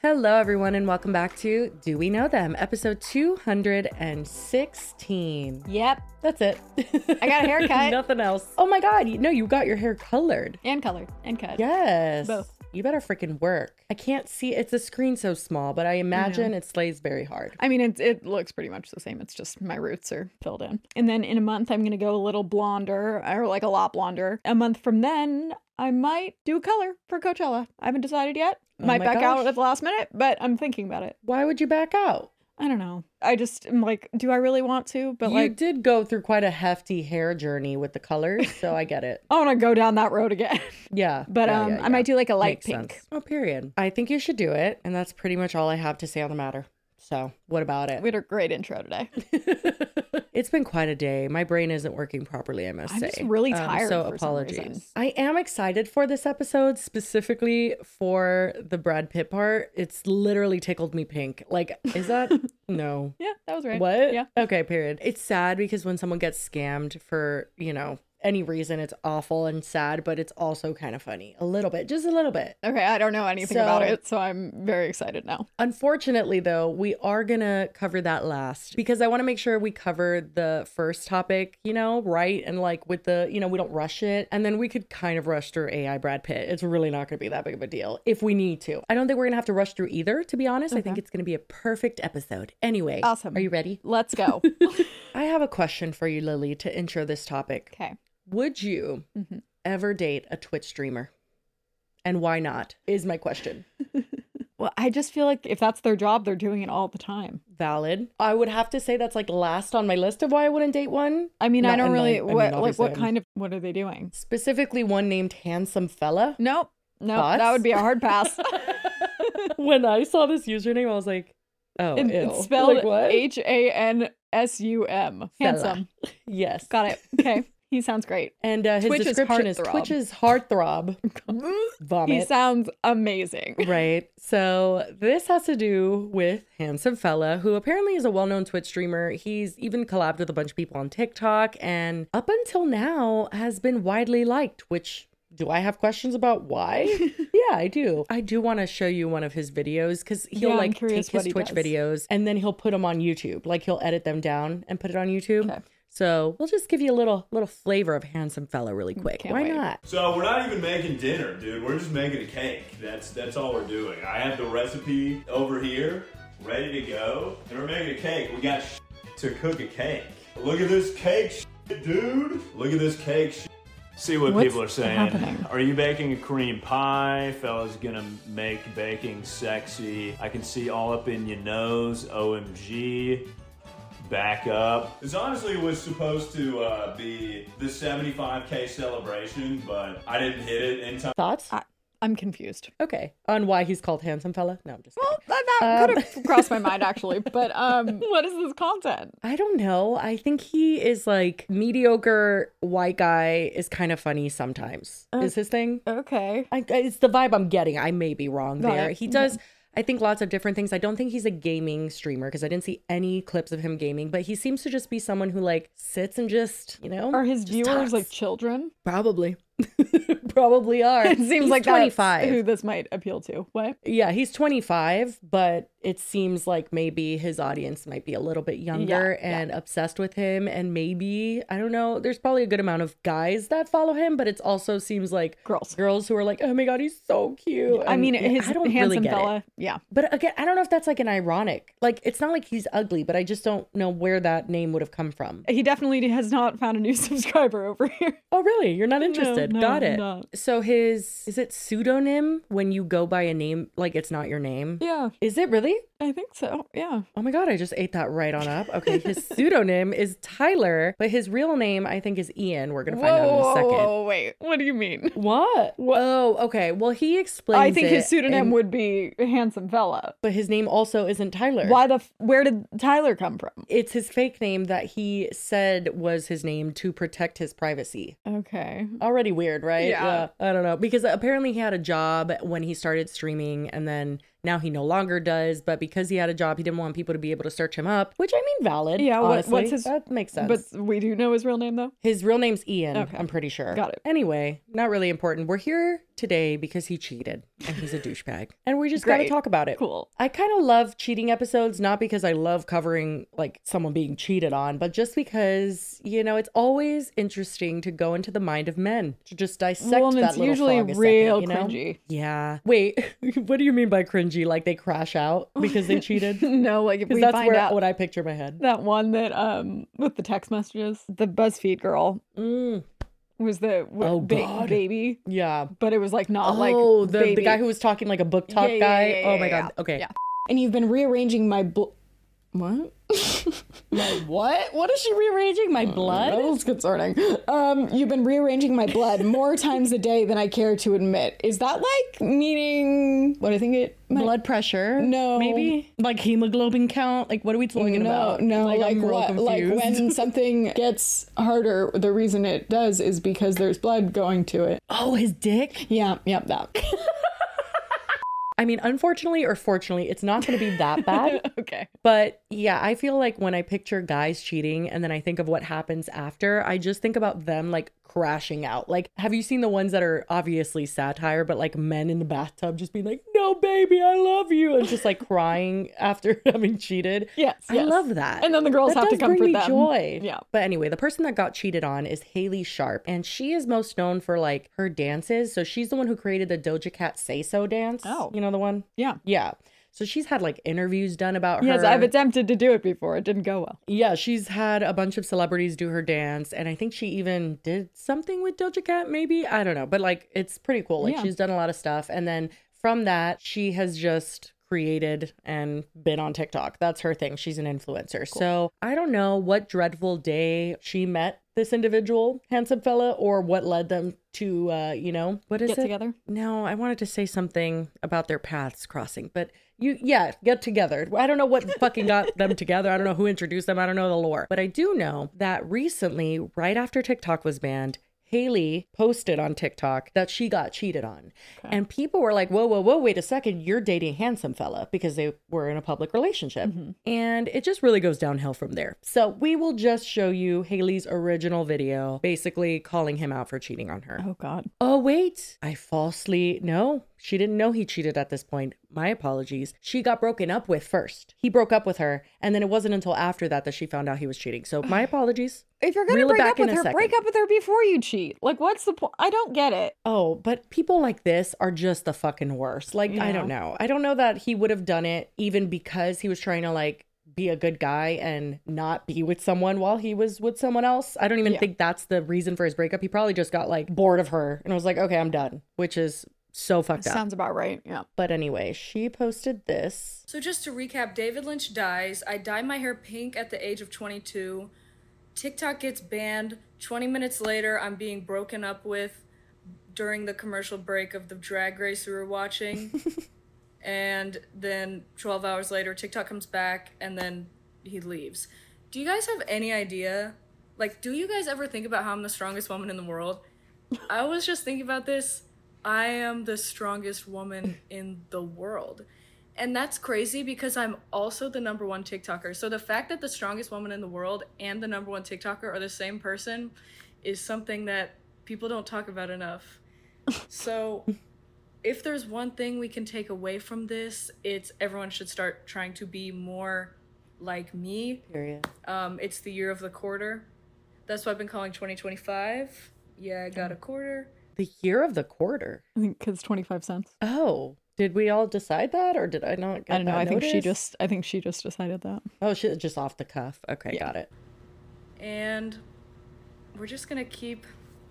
Hello, everyone, and welcome back to Do We Know Them, episode 216. Yep. That's it. I got a haircut. Nothing else. Oh my God. No, you got your hair colored. And colored. And cut. Yes. Both. You better freaking work. I can't see. It's a screen so small, but I imagine it slays very hard. I mean, it looks pretty much the same. It's just my roots are filled in. And then in a month, I'm going to go a little blonder, or like a lot blonder. A month from then, I might do a color for Coachella. I haven't decided yet. Might back out at the last minute, but I'm thinking about it. Why would you back out? I don't know. I just am like, do I really want to? But you did go through quite a hefty hair journey with the colors, so I get it. I want to go down that road again. Yeah. But I might do like a light pink. Sense. Oh, period. I think you should do it. And that's pretty much all I have to say on the matter. So what about it? We had a great intro today. It's been quite a day. My brain isn't working properly, I must say. I'm just really tired. So apologies. I am excited for this episode, specifically for the Brad Pitt part. It's literally tickled me pink. Like, is that? No. Yeah, that was right. What? Yeah. Okay, period. It's sad because when someone gets scammed for, any reason, it's awful and sad, but it's also kind of funny. A little bit, just a little bit. Okay, I don't know anything about it, so I'm very excited now. Unfortunately, though, we are going to cover that last because I want to make sure we cover the first topic, right? And like with the, we don't rush it. And then we could kind of rush through AI Brad Pitt. It's really not going to be that big of a deal if we need to. I don't think we're going to have to rush through either, to be honest. Okay. I think it's going to be a perfect episode. Anyway. Awesome. Are you ready? Let's go. I have a question for you, Lily, to intro this topic. Okay. Would you ever date a Twitch streamer? And why not, is my question. Well, I just feel like if that's their job, they're doing it all the time. Valid. I would have to say that's like last on my list of why I wouldn't date one. I mean, I don't really, what are they doing? Specifically one named Handsome Fella. Nope. Thoughts? That would be a hard pass. When I saw this username, I was like, oh, it's spelled like what? Hansum. Handsome. Yes. Got it. Okay. He sounds great. And his description is Twitch's heartthrob. Vomit. He sounds amazing. Right. So this has to do with Handsome Fella, who apparently is a well-known Twitch streamer. He's even collabed with a bunch of people on TikTok and up until now has been widely liked, which... Do I have questions about why? Yeah, I do. I do want to show you one of his videos because he'll take his Twitch videos and then he'll put them on YouTube. Like he'll edit them down and put it on YouTube. Okay. So we'll just give you a little flavor of Handsome Fella really quick. Why not? So we're not even making dinner, dude. We're just making a cake. That's all we're doing. I have the recipe over here, ready to go. And we're making a cake. We got to cook a cake. Look at this cake, dude. Look at this cake. See what people are saying. Happening? Are you baking a cream pie? Fella's gonna make baking sexy. I can see all up in your nose. OMG. Back up. This honestly was supposed to be the 75K celebration, but I didn't hit it in time. Thoughts? I'm confused. Okay. On why he's called Handsome Fella? No, I'm just kidding. Well, that could have crossed my mind, actually. But what is this content? I don't know. I think he is like mediocre white guy is kind of funny sometimes. Is his thing? Okay. It's the vibe I'm getting. I may be wrong there. He does... Okay. I think lots of different things. I don't think he's a gaming streamer because I didn't see any clips of him gaming, but he seems to just be someone who like sits and just, Are his viewers talks. like children? Probably. Probably are. It seems he's like 25. That's who this might appeal to. What? Yeah, he's 25, but it seems like maybe his audience might be a little bit younger and obsessed with him. And maybe, I don't know, there's probably a good amount of guys that follow him, but it also seems like girls who are like, oh my God, he's so cute. I mean, his I don't Handsome really get Fella. it. Yeah. But again, I don't know if that's like an ironic, like, it's not like he's ugly, but I just don't know where that name would have come from. He definitely has not found a new subscriber over here. Oh, really? You're not interested? No, Got it. not. So is it pseudonym when you go by a name, like it's not your name? Yeah. Is it really? I think so. Yeah. Oh my God, I just ate that right on up. Okay, his pseudonym is Tyler, but his real name I think is Ian. We're going to find out in a second. Whoa, wait. What do you mean? What? Oh, okay. Well, he explains I think his pseudonym would be Handsome Fella. But his name also isn't Tyler. Where did Tyler come from? It's his fake name that he said was his name to protect his privacy. Okay. Already weird, right? Yeah. I don't know. Because apparently he had a job when he started streaming and then now he no longer does. But because he had a job, he didn't want people to be able to search him up, which I mean, valid. Yeah. What's his... That makes sense. But we do know his real name though? His real name's Ian. Okay. I'm pretty sure. Got it. Anyway, not really important. We're here today because he cheated and he's a douchebag. And we just got to Great. talk about it. Cool. I kind of love cheating episodes, not because I love covering like someone being cheated on, but just because, you know, it's always interesting to go into the mind of men, to just dissect Well, and that it's little usually frog a real second, you know? cringy. Yeah. Wait, what do you mean by cringy? Like they crash out because they cheated? No, like if Because we that's find out what I picture in my head. that one that with the text messages, the BuzzFeed girl was the Oh, big God. baby, Yeah. but it was like not like Oh, the baby. guy who was talking like a book talk Yeah, guy. yeah, Oh my yeah, God. Okay. yeah. And you've been rearranging my what? My what? What is she rearranging? My blood? That was concerning. You've been rearranging my blood more times a day than I care to admit. Is that like meaning what I think it might? Blood pressure? No. Maybe? Like hemoglobin count? Like what are we talking about? No, like I'm real what? Like confused. when something gets harder, the reason it does is because there's blood going to it. Oh, his dick? Yeah, that. I mean, unfortunately or fortunately, it's not going to be that bad. Okay. But yeah, I feel like when I picture guys cheating and then I think of what happens after, I just think about them like crashing out. Like, have you seen the ones that are obviously satire, but like men in the bathtub just being like, no, baby, I love you. And just like crying after having cheated. Yes, I yes. love that. And then the girls That have to does comfort bring me them. joy. Yeah. But anyway, the person that got cheated on is Haley Sharp. And she is most known for like her dances. So she's the one who created the Doja Cat Say So dance. Oh. You know the one? Yeah. Yeah. So she's had like interviews done about her. Yes, I've attempted to do it before. It didn't go well. Yeah, she's had a bunch of celebrities do her dance. And I think she even did something with Doja Cat, maybe. I don't know. But like, it's pretty cool. Like, Yeah. she's done a lot of stuff. And then from that, she has just created and been on TikTok. That's her thing. She's an influencer. So I don't know what dreadful day she met this individual, handsome fella, or what led them to, you know, what is Get it? together? No, I wanted to say something about their paths crossing, but get together. I don't know what fucking got them together. I don't know who introduced them. I don't know the lore. But I do know that recently, right after TikTok was banned, Haley posted on TikTok that she got cheated on. Okay. And people were like, whoa, wait a second. You're dating handsome fella, because they were in a public relationship. And it just really goes downhill from there. So we will just show you Haley's original video, basically calling him out for cheating on her. Oh, God. Oh, wait. No, she didn't know he cheated at this point. My apologies. She got broken up with first. He broke up with her. And then it wasn't until after that she found out he was cheating. So my apologies. If you're going to Reel it break back up in with a her, second. break up with her before you cheat. Like, what's the point? I don't get it. Oh, but people like this are just the fucking worst. Like, I Yeah. don't know. I don't know that he would have done it even because he was trying to like be a good guy and not be with someone while he was with someone else. I don't even Yeah. think that's the reason for his breakup. He probably just got like bored of her and was like, okay, I'm done, which is so fucked up. Sounds about right. Yeah. But anyway, she posted this. So just to recap, David Lynch dies. I dyed my hair pink at the age of 22. TikTok gets banned. 20 minutes later, I'm being broken up with during the commercial break of the drag race we were watching. And then 12 hours later, TikTok comes back and then he leaves. Do you guys have any idea? Like, do you guys ever think about how I'm the strongest woman in the world? I was just thinking about this. I am the strongest woman in the world. And that's crazy because I'm also the number one TikToker. So the fact that the strongest woman in the world and the number one TikToker are the same person is something that people don't talk about enough. So if there's one thing we can take away from this, it's everyone should start trying to be more like me. Period. It's the year of the quarter. That's what I've been calling 2025. Yeah, I got a quarter. The year of the quarter. I think because 25 cents. Oh, did we all decide that, or did I not get I don't know. that I think notice? she just decided that. Oh, shit, just off the cuff. Okay, Yeah. got it. And we're just gonna keep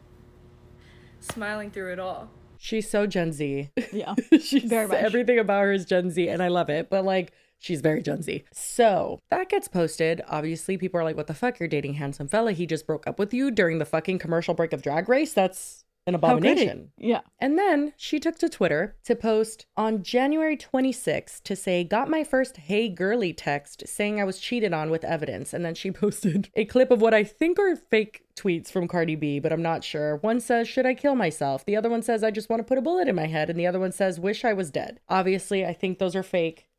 smiling through it all. She's so Gen Z. Yeah. She's Very much. everything about her is Gen Z, and I love it. But like, she's very Gen Z. So that gets posted. Obviously, people are like, "What the fuck? You're dating handsome fella. He just broke up with you during the fucking commercial break of Drag Race. That's an How could he? abomination." Yeah. And then she took to Twitter to post on January 26th to say, "Got my first hey girly text saying I was cheated on with evidence." And then she posted a clip of what I think are fake tweets from Cardi B, but I'm not sure. One says, "Should I kill myself?" The other one says, "I just want to put a bullet in my head." And the other one says, "Wish I was dead." Obviously, I think those are fake.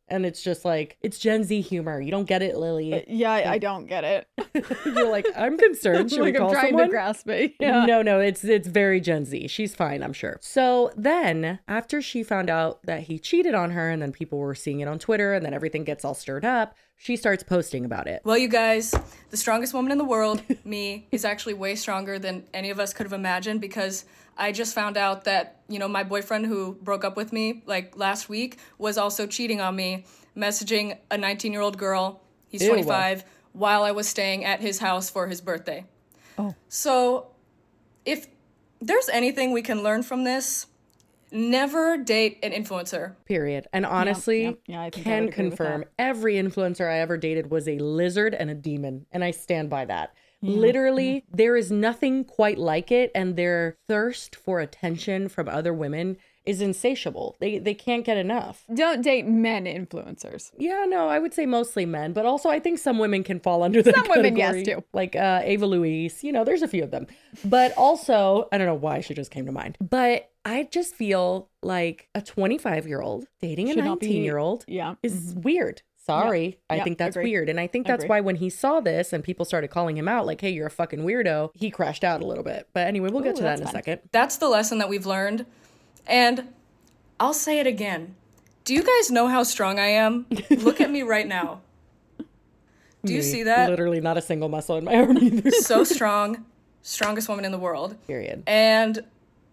And it's just like, it's Gen Z humor. You don't get it, Lily. Yeah, I don't get it. You're like, I'm concerned. Should Like, we I'm call trying someone? to grasp it. Yeah. No, it's very Gen Z. She's fine, I'm sure. So then, after she found out that he cheated on her, and then people were seeing it on Twitter, and then everything gets all stirred up, she starts posting about it. Well, you guys, the strongest woman in the world, me, is actually way stronger than any of us could have imagined because I just found out that, you know, my boyfriend who broke up with me like last week was also cheating on me, messaging a 19-year-old girl, he's Ew. 25, while I was staying at his house for his birthday. Oh. So if there's anything we can learn from this, never date an influencer. Period. And honestly, yeah, I think I can would agree with confirm that. every influencer I ever dated was a lizard and a demon. And I stand by that. Literally, there is nothing quite like it. And their thirst for attention from other women is insatiable. They can't get enough. Don't date men influencers. Yeah, no, I would say mostly men, but also I think some women can fall under that Some women, yes, category. too. Like Ava Louise, you know, there's a few of them. But also, I don't know why she just came to mind, but I just feel like a 25-year-old dating a Should not be- 19-year-old Yeah. is weird. Sorry. I Yeah, think that's agree. weird. And I think that's Agree. why when he saw this and people started calling him out like, hey, you're a fucking weirdo, he crashed out a little bit. But anyway, we'll get Ooh, to that that's in a fun. second. That's the lesson that we've learned. And I'll say it again. Do you guys know how strong I am? Look at me right now. Do you Me, see that? Literally not a single muscle in my arm either. So strong. Strongest woman in the world. Period. And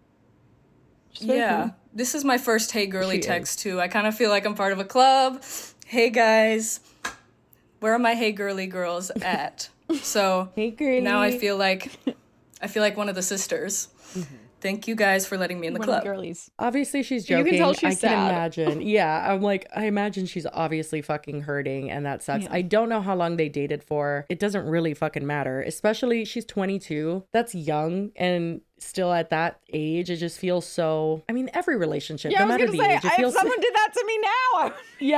very yeah, cool. this is my first Hey Girly She text too. I kind of feel like I'm part of a club. Hey guys, where are my Hey Girly girls at? So Hey, girly. now I feel like one of the sisters. Thank you guys for letting me in the One of the club. girlies. Obviously, she's You joking. can tell she's I can sad. imagine. Yeah, I'm like, I imagine she's obviously fucking hurting, and that sucks. I don't know how long they dated for. It doesn't really fucking matter. Especially, she's 22. That's young, and still at that age, it just feels so. I mean, every relationship, Yeah, no I was matter gonna the say, age, it if feels. someone did that to me now.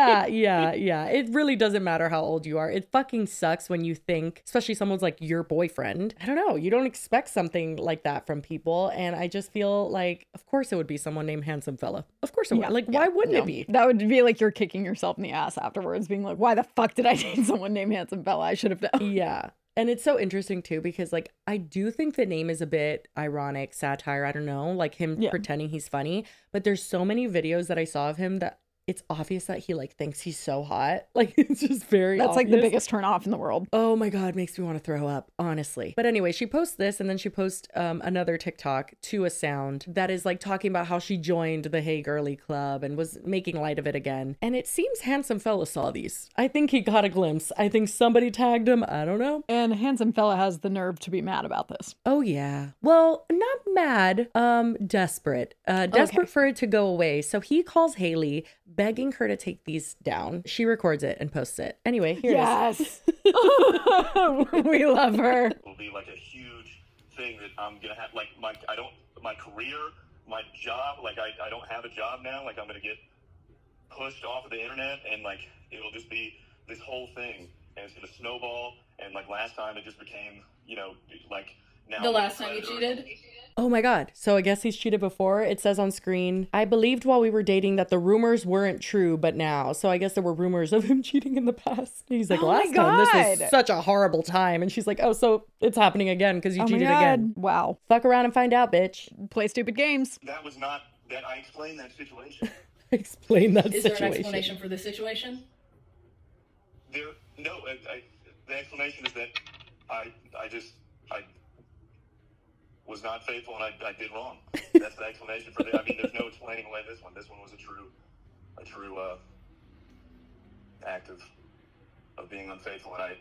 Yeah. It really doesn't matter how old you are. It fucking sucks when you think, especially someone's like your boyfriend. I don't know. You don't expect something like that from people. And I just feel like, of course, it would be someone named Handsome Fella. Of course it would. Like, why wouldn't it be? That would be like you're kicking yourself in the ass afterwards, being like, why the fuck did I date someone named Handsome Fella? I should have done. Yeah. And it's so interesting too, because like, I do think the name is a bit ironic, satire. I don't know, like him pretending he's funny, but there's so many videos that I saw of him that it's obvious that he like thinks he's so hot. Like, it's just very That's like the obvious. biggest turn off in the world. Oh my God, makes me want to throw up, honestly. But anyway, she posts this and then she posts another TikTok to a sound that is like talking about how she joined the Hey Girly Club and was making light of it again. And it seems Handsome Fella saw these. I think he got a glimpse. I think somebody tagged him. I don't know. And Handsome Fella has the nerve to be mad about this. Oh yeah. Well, not mad, desperate. Desperate for it to go away. So he calls Haley, begging her to take these down. She records it and posts it. Anyway, here it is. Yes. We love her. Will be like a huge thing that I'm gonna have. Like my career, my job. Like I don't have a job now. Like I'm gonna get pushed off of the internet, and like it'll just be this whole thing, and it's gonna snowball. And like last time, it just became, you know, like now. The last time you cheated? Oh my God. So I guess he's cheated before. It says on screen, I believed while we were dating that the rumors weren't true, but now. So I guess there were rumors of him cheating in the past. He's like, Oh my last time, this was God. such a horrible time. And she's like, oh, so it's happening again because you Oh my cheated God. again. Wow. Fuck around and find out, bitch. Play stupid games. That was not that. I explained that situation. Explain that Is there situation. an explanation for this situation? There, no. The explanation is that I was not faithful and I did wrong. That's the explanation for that. I mean, there's no explaining away this one. This one was a true act of being unfaithful, and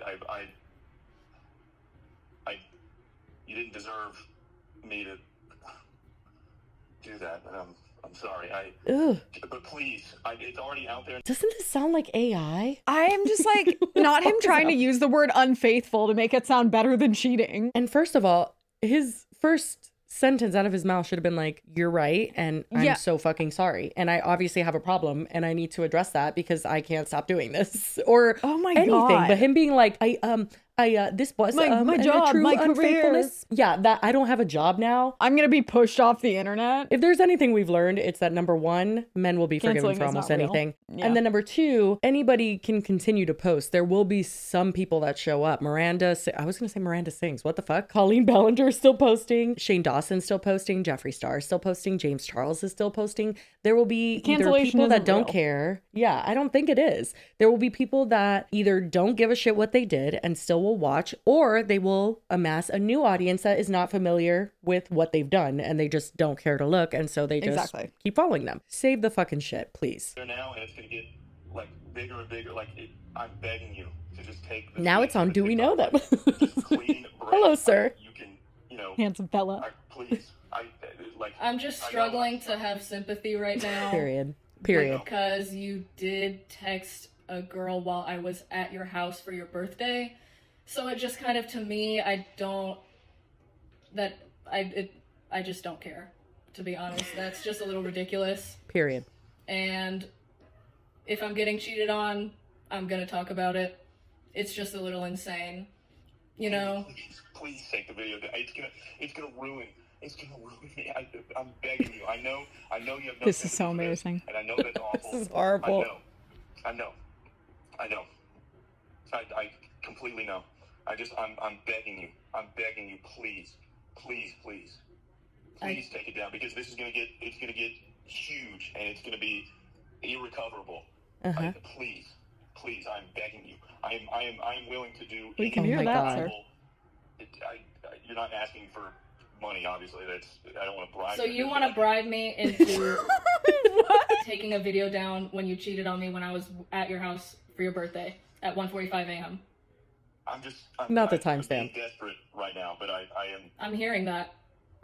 I you didn't deserve me to do that, and I'm sorry. Ugh. But please, it's already out there. Doesn't this sound like AI? I am just like, not him trying to use the word unfaithful to make it sound better than cheating. And first of all, his first sentence out of his mouth should have been like, you're right, and I'm Yeah. so fucking sorry, and I obviously have a problem and I need to address that because I can't stop doing this or Oh my anything. God. But him being like, This was My a job, true my career. unfaithfulness. Yeah, that I don't have a job now. I'm gonna be pushed off the internet. If there's anything we've learned, it's that number one, men will be forgiven Canceling for is almost not real. anything. Yeah. And then number two, anybody can continue to post. There will be some people that show up. I was going to say Miranda sings. What the fuck? Colleen Ballinger is still posting. Shane Dawson's still posting. Jeffree Star is still posting. James Charles is still posting. There will be either Cancellation people that isn't don't real. care. Yeah, I don't think it is. There will be people that either don't give a shit what they did and still will watch, or they will amass a new audience that is not familiar with what they've done and they just don't care to look, and so they just Exactly. keep following them. Save the fucking shit, please. There now, and it's gonna get like bigger and bigger. Like I'm begging you to just take. Now it's on Do We Know Them? Just clean break. Hello, sir. You can, you know, Handsome fella. please. Like. I'm just I know- struggling to have sympathy right now. Period. Because you did text a girl while I was at your house for your birthday. So it just kind of, to me, I just don't care, to be honest. That's just a little ridiculous. Period. And if I'm getting cheated on, I'm gonna talk about it. It's just a little insane, you know? Please take the video down. It's gonna ruin me. I'm begging you. I know you have no. This is so sympathy for this, embarrassing. and I know that's awful. This is horrible. I know. I completely know. I'm begging you. Please take it down, because it's gonna get huge, and it's gonna be irrecoverable. Please, I'm begging you. I'm willing to do. We can hear that, God. sir. You're not asking for money, obviously. I don't want to bribe. So you want to bribe me into taking a video down when you cheated on me when I was at your house for your birthday at 1:45 a.m. I'm Not the I'm timestamp. being desperate right now, but I am. I'm hearing that.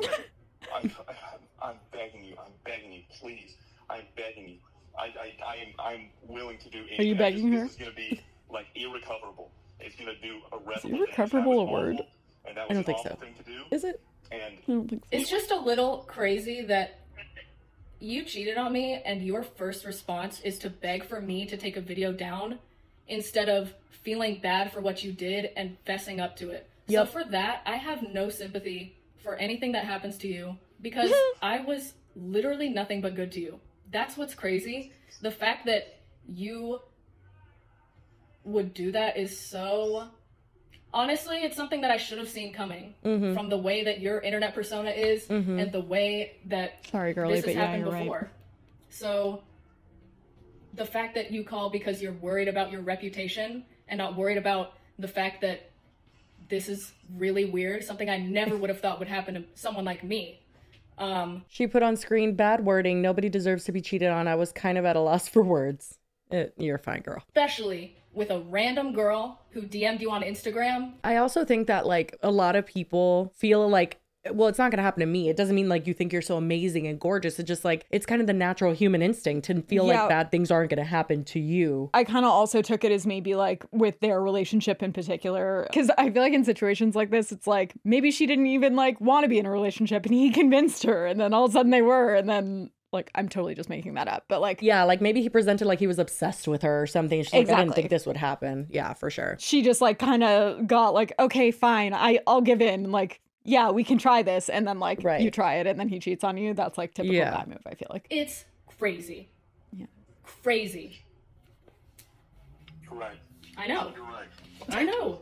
I'm begging you, please. I'm begging you. I'm willing to do anything. Are you begging her? This is going to be like irrecoverable. It's going to do irreparable. Is irrecoverable a word? And that I was don't an think awful so. thing to do. Is it? And I don't think so. It's just a little crazy that you cheated on me and your first response is to beg for me to take a video down instead of feeling bad for what you did and fessing up to it. Yep. So for that, I have no sympathy for anything that happens to you because I was literally nothing but good to you. That's what's crazy. The fact that you would do that is so... Honestly, it's something that I should have seen coming from the way that your internet persona is and the way that Sorry, girly, this but has yeah, happened you're before. right. So the fact that you call because you're worried about your reputation and not worried about the fact that this is really weird, something I never would have thought would happen to someone like me. She put on screen bad wording. Nobody deserves to be cheated on. I was kind of at a loss for words. You're fine, girl. Especially with a random girl who DM'd you on Instagram. I also think that like a lot of people feel like, well, it's not going to happen to me. It doesn't mean like you think you're so amazing and gorgeous. It's just like, it's kind of the natural human instinct to feel Yeah. like bad things aren't going to happen to you. I kind of also took it as maybe like with their relationship in particular, because I feel like in situations like this, it's like maybe she didn't even like want to be in a relationship and he convinced her, and then all of a sudden they were, and then like I'm totally just making that up, but like Yeah, like maybe he presented like he was obsessed with her or something. She's like, I didn't Exactly. think this would happen. Yeah, for sure. she just like kind of got like, okay, fine, I'll give in, like yeah, we can try this, and then like Right. you try it and then he cheats on you. That's like typical Yeah. guy move, I feel like. It's crazy. Yeah. Crazy. you're right. I know. You're right. I know.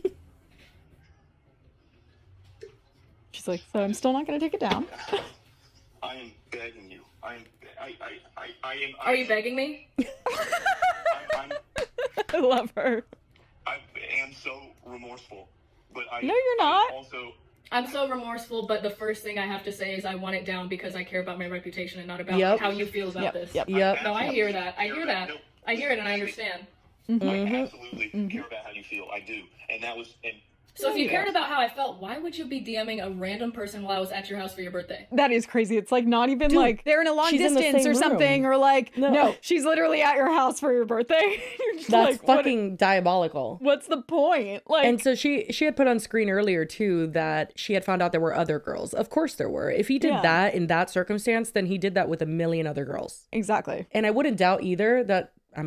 She's like, so I'm still not gonna take it down. I am begging you. I am. Are you begging me? I'm I love her. I am so remorseful, but No, you're not. I also, I'm so remorseful, but the first thing I have to say is I want it down because I care about my reputation and not about Yep. how you feel about this. Yep. Yep. No, I hear that. I hear that. I hear it and I understand. I absolutely care about how you feel. I do, and that was, and So if you Yeah. cared about how I felt, why would you be DMing a random person while I was at your house for your birthday? That is crazy. It's like not even Dude, like they're in a long she's in the distance or same something, room. or like No. no, she's literally at your house for your birthday. You're just That's like, what- fucking diabolical. what's the point? Like, And so she had put on screen earlier too that she had found out there were other girls. Of course there were. If he did Yeah. that in that circumstance, then he did that with a million other girls. exactly. And I wouldn't doubt either that, I mean,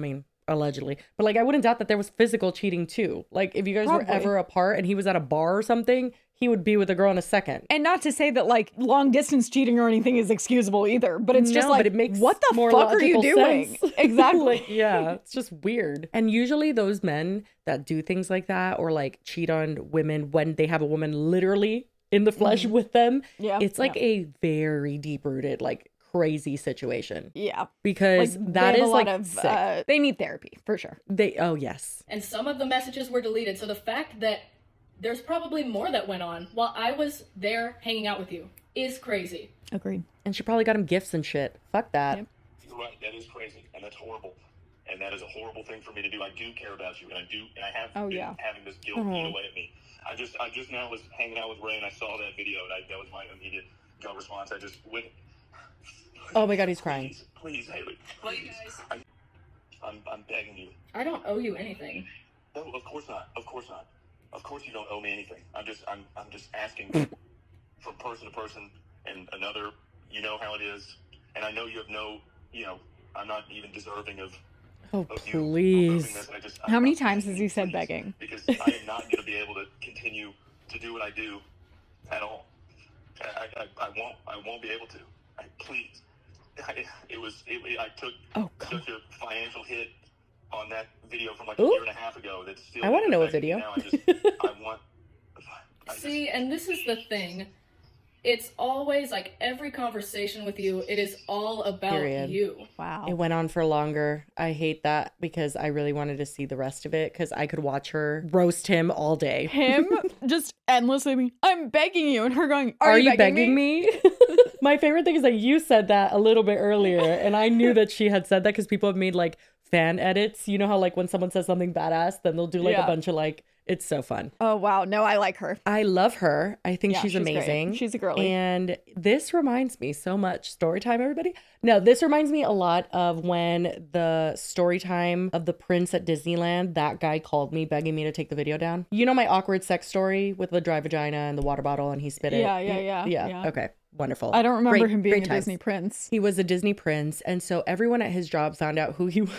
allegedly, but like I wouldn't doubt that there was physical cheating too. Like if you guys Probably. were ever apart and he was at a bar or something, he would be with a girl in a second. And not to say that like long distance cheating or anything is excusable either, but it's just No, like, but it makes what the more fuck are you logical doing? sense. Exactly. Like, yeah, it's just weird. And usually those men that do things like that or like cheat on women when they have a woman literally in the flesh with them, Yeah, it's like yeah. a very deep rooted, like crazy situation. Yeah. Because Like, that they have is a lot like of, sick. they need therapy for sure. Oh yes. And some of the messages were deleted. So the fact that there's probably more that went on while I was there hanging out with you is crazy. Agreed. And she probably got him gifts and shit. Fuck that. Yep. You're right. That is crazy, and that's horrible. And that is a horrible thing for me to do. I do care about you, and I have Oh, been yeah. having this guilt eat away at me. I just now was hanging out with Ray, and I saw that video, and that was my immediate gut response. I just went. Oh my God, he's crying. Please, Haley, please. I'm begging you. I don't owe you anything. No, of course not. Of course not. Of course you don't owe me anything. I'm just asking from person to person and another. You know how it is, and I know you have no. I'm not even deserving of. Oh, Of you please. approving this. How many I'm times has begging he said please, begging? Because I am not going to be able to continue to do what I do at all. I won't be able to. Please. I took such a financial hit on that video from like a Ooh. year and a half ago. That's still. I wanna know what affecting me video. now. I want. See, and this is the thing. It's always like every conversation with you, it is all about Period. you. Wow. It went on for longer. I hate that because I really wanted to see the rest of it because I could watch her roast him all day. Him just endlessly being, I'm begging you, and her going, Are you begging me? My favorite thing is that you said that a little bit earlier, and I knew that she had said that because people have made like fan edits. You know how like when someone says something badass, then they'll do like Yeah. a bunch of like, it's so fun. Oh wow, no, I like her. I love her. I think Yeah, she's she's great. amazing. She's a girly. And this reminds me so much. Story time, everybody. No, this reminds me a lot of when the story time of the prince at Disneyland, that guy called me begging me to take the video down. You know my awkward sex story with the dry vagina and the water bottle and he spit it? Yeah. Okay. Wonderful. I don't remember Great- him being great a times. Disney prince. He was a Disney prince. And so everyone at his job found out who he was.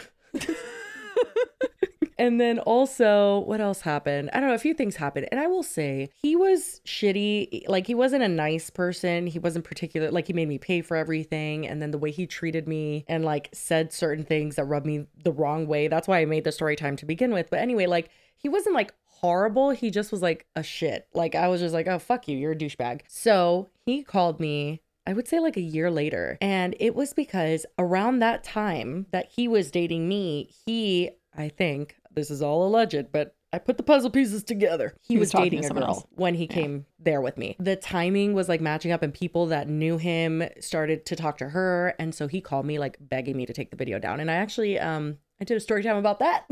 And then also, what else happened? I don't know, a few things happened. And I will say, he was shitty. Like, he wasn't a nice person. He wasn't particular. Like, he made me pay for everything. And then the way he treated me and, like, said certain things that rubbed me the wrong way. That's why I made the story time to begin with. But anyway, like, he wasn't, like, horrible. He just was, like, a shit. Like, I was just like, oh, fuck you. You're a douchebag. So he called me, I would say like a year later. And it was because around that time that he was dating me, I think, this is all alleged, but I put the puzzle pieces together. He was talking to dating a someone girl else. when he came there with me. The timing was like matching up and people that knew him started to talk to her. And so he called me like begging me to take the video down. And I actually, I did a story time about that.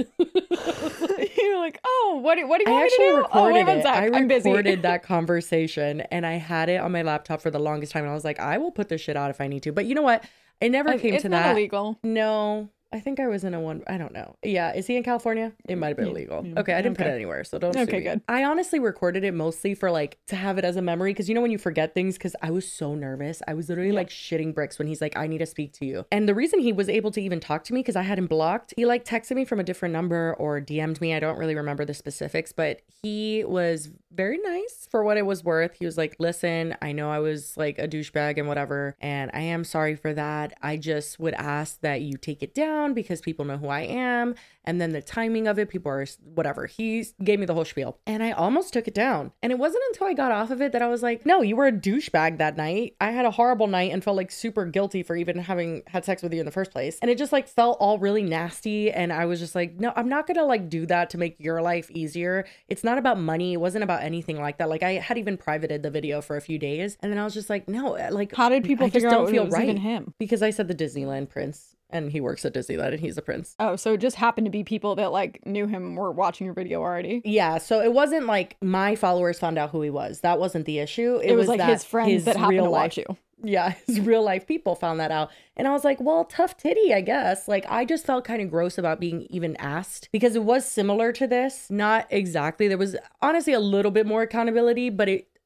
You're like, oh, what do you want I me to actually do? Oh, wait recorded one it. sec. I I'm busy. recorded that conversation and I had it on my laptop for the longest time. And I was like, I will put this shit out if I need to. But you know what? It never came It's to not that. illegal. No, I think I was in a one. I don't know. Yeah. Is he in California? It might have been illegal. Okay. I didn't put it anywhere. So don't sue Okay, me. good. I honestly recorded it mostly for like to have it as a memory. Cause you know, when you forget things, cause I was so nervous. I was literally like shitting bricks when he's like, I need to speak to you. And the reason he was able to even talk to me, cause I had him blocked, he like texted me from a different number or DM'd me. I don't really remember the specifics, but he was very nice for what it was worth. He was like, listen, I know I was like a douchebag and whatever, and I am sorry for that. I just would ask that you take it down because people know who I am. And then the timing of it, people are whatever. He gave me the whole spiel and I almost took it down. And it wasn't until I got off of it that I was like, no, you were a douchebag that night. I had a horrible night and felt like super guilty for even having had sex with you in the first place. And it just like felt all really nasty. And I was just like, no, I'm not going to like do that to make your life easier. It's not about money. It wasn't about anything like that. Like I had even privated the video for a few days. And then I was just like, no, like How did people I just figure out don't it feel was right. even him? Because I said the Disneyland prince and he works at Disneyland and he's a prince. Oh, so it just happened to be people that like knew him were watching your video already. Yeah, so it wasn't like my followers found out who he was. That wasn't the issue. It was like that his friends that happened real to life, watch you. Yeah, his real life people found that out. And I was like, well, tough titty, I guess. Like, I just felt kind of gross about being even asked because it was similar to this. Not exactly. There was honestly a little bit more accountability, but it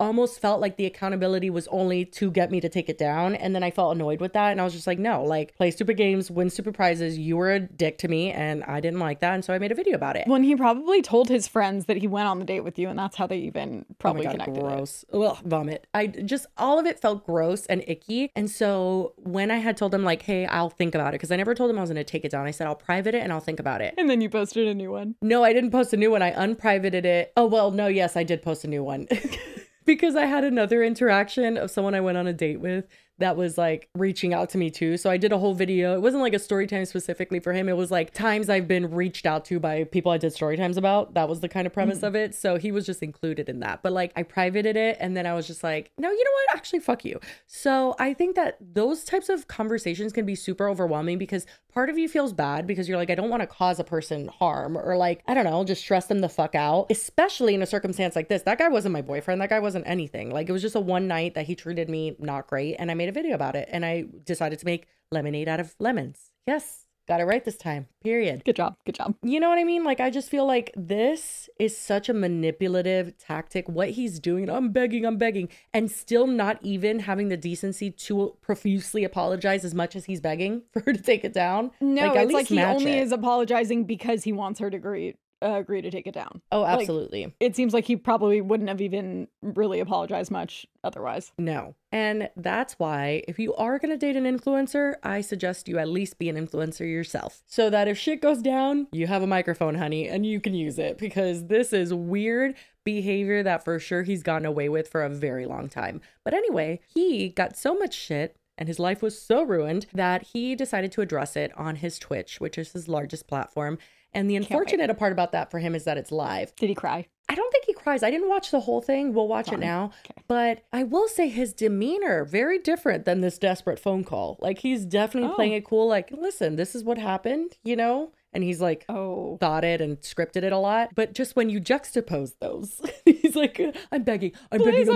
almost felt like the accountability was only to get me to take it down. And then I felt annoyed with that. And I was just like, no, like play stupid games, win stupid prizes. You were a dick to me and I didn't like that. And so I made a video about it. When he probably told his friends that he went on the date with you, and that's how they even probably Oh my God, connected. gross. Ugh, vomit. I just, all of it felt gross and icky. And so when I had told him like, hey, I'll think about it, because I never told him I was going to take it down. I said, I'll private it and I'll think about it. And then you posted a new one. No, I didn't post a new one. I unprivated it. Oh, well, no, yes, I did post a new one. Because I had another interaction of someone I went on a date with that was like reaching out to me too. So I did a whole video. It wasn't like a story time specifically for him. It was like times I've been reached out to by people I did story times about. That was the kind of premise of it. So he was just included in that. But like I privated it and then I was just like, no, you know what? Actually, fuck you. So I think that those types of conversations can be super overwhelming because part of you feels bad because you're like, I don't want to cause a person harm or like, I don't know, just stress them the fuck out, especially in a circumstance like this. That guy wasn't my boyfriend. That guy wasn't anything. Like it was just a one night that he treated me not great. And I made a video about it and I decided to make lemonade out of lemons. Yes, got it right this time, period. Good job. Good job. You know what I mean? Like, I just feel like this is such a manipulative tactic. What he's doing, I'm begging, and still not even having the decency to profusely apologize as much as he's begging for her to take it down. No, at it's like least he match only it. is apologizing because he wants her to agree to take it down. Oh, Like, absolutely. it seems like he probably wouldn't have even really apologized much otherwise. No. And that's why if you are going to date an influencer, I suggest you at least be an influencer yourself so that if shit goes down, you have a microphone, honey, and you can use it because this is weird behavior that for sure he's gotten away with for a very long time. But anyway, he got so much shit and his life was so ruined that he decided to address it on his Twitch, which is his largest platform. And the unfortunate part about that for him is that it's live. Did he cry? I don't think he cries. I didn't watch the whole thing. We'll watch it now. Okay. But I will say his demeanor, very different than this desperate phone call. Like he's definitely playing it cool. Like, listen, this is what happened, you know? And he's like, thought it and scripted it a lot. But just when you juxtapose those, he's like, I'm begging, please,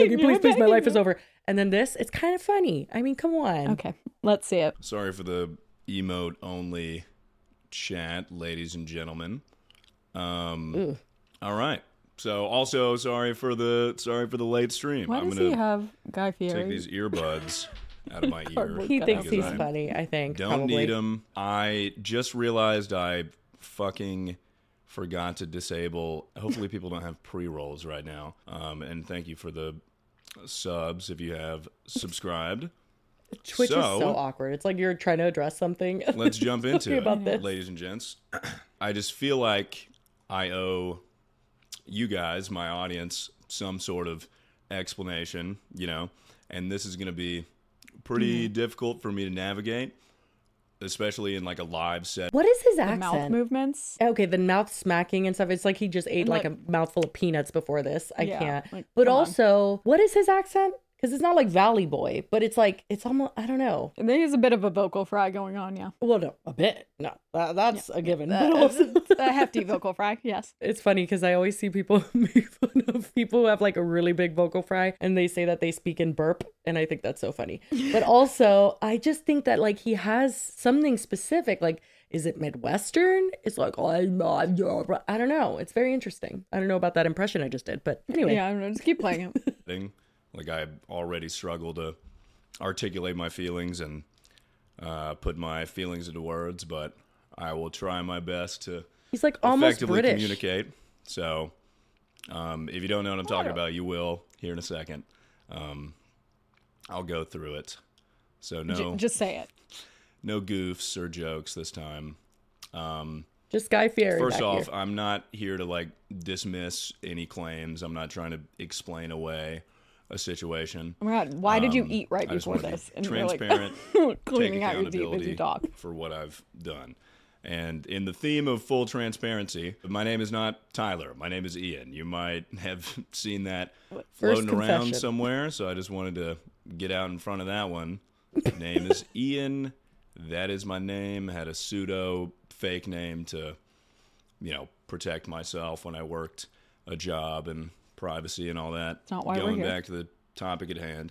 my life is over. And then this, it's kind of funny. I mean, come on. Okay, let's see it. Sorry for the emote only chat, ladies and gentlemen. All right. So also sorry for the late stream. Why I'm does gonna he have Guy take Fieri? these earbuds out of my ear. He thinks he's because I funny, I think. Don't probably. need them. I just realized I fucking forgot to disable. Hopefully people don't have pre-rolls right now. And thank you for the subs if you have subscribed. Twitch is so awkward. It's like you're trying to address something. Let's jump into Sorry it, about this. ladies and gents. I just feel like I owe you guys, my audience, some sort of explanation, you know, and this is going to be pretty difficult for me to navigate, especially in like a live set. What is his The accent? mouth movements. Okay, the mouth smacking and stuff. It's like he just ate And, like like- a mouthful of peanuts before this. I Yeah, can't. like, But come on. also, what is his accent? Because it's not like Valley Boy, but it's like, it's almost, I don't know. There is a bit of a vocal fry going on, yeah. Well, no, a bit. No, that's a given. But also, A hefty vocal fry, yes. it's funny because I always see people make fun of people who have like a really big vocal fry and they say that they speak in burp. And I think that's so funny. But also, I just think that like he has something specific. Like, is it Midwestern? It's like, I don't know. It's very interesting. I don't know about that impression I just did. But anyway. Yeah, I don't know, just keep playing it. Thing. Like I already struggle to articulate my feelings and put my feelings into words, but I will try my best to He's like almost effectively British. communicate. So if you don't know what I'm talking about, you will here in a second. I'll go through it. So no, Just say it. no goofs or jokes this time. Just Guy Fieri. First back off, here. I'm not here to like dismiss any claims. I'm not trying to explain away a situation. Oh my god, why did you eat right I just before want to this? be And you're like transparent, cleaning take out your teeth as accountability you talk. for what I've done. And in the theme of full transparency, my name is not Tyler. My name is Ian. You might have seen that floating around confession. somewhere, so I just wanted to get out in front of that one. Name is Ian. That is my name. Had a pseudo fake name to, you know, protect myself when I worked a job and privacy and all that. That's not why we're Going here. back to the topic at hand.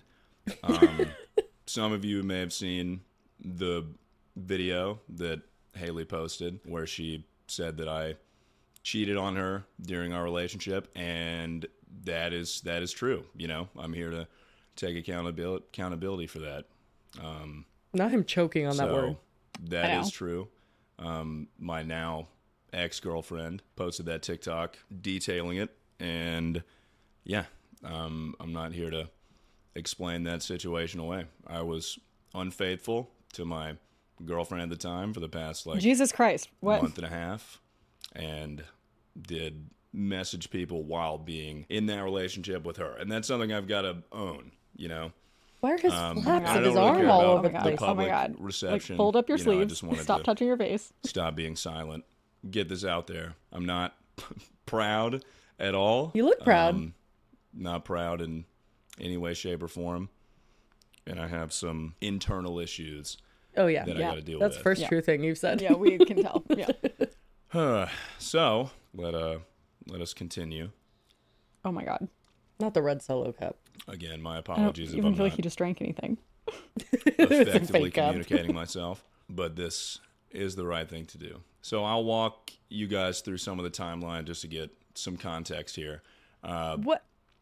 Some of you may have seen the video that Haley posted where she said that I cheated on her during our relationship, and that is true. You know, I'm here to take accountability for that. Not him choking on that word. That is true. My now ex-girlfriend posted that TikTok detailing it, and yeah, I'm not here to explain that situation away. I was unfaithful to my girlfriend at the time for the past Jesus Christ, what? month and a half, and did message people while being in that relationship with her, and that's something I've got to own. You know. Why are his flaps I of don't his really arm care all about over the the place? public Oh my God. reception. Like, fold up your You know, I sleeves. just wanted Stop to touching your face. stop being silent. Get this out there. I'm not proud at all. You look proud. Not proud in any way, shape, or form. And I have some internal issues Oh yeah, that I got to deal that's the with. first true thing you've said. Yeah, we can tell. Yeah. So let us continue. Oh my God. Not the red Solo cup. Again, my I don't apologies if even I'm feel like not he just drank anything. effectively fake cup. communicating myself, but this is the right thing to do. So I'll walk you guys through some of the timeline just to get some context here. What?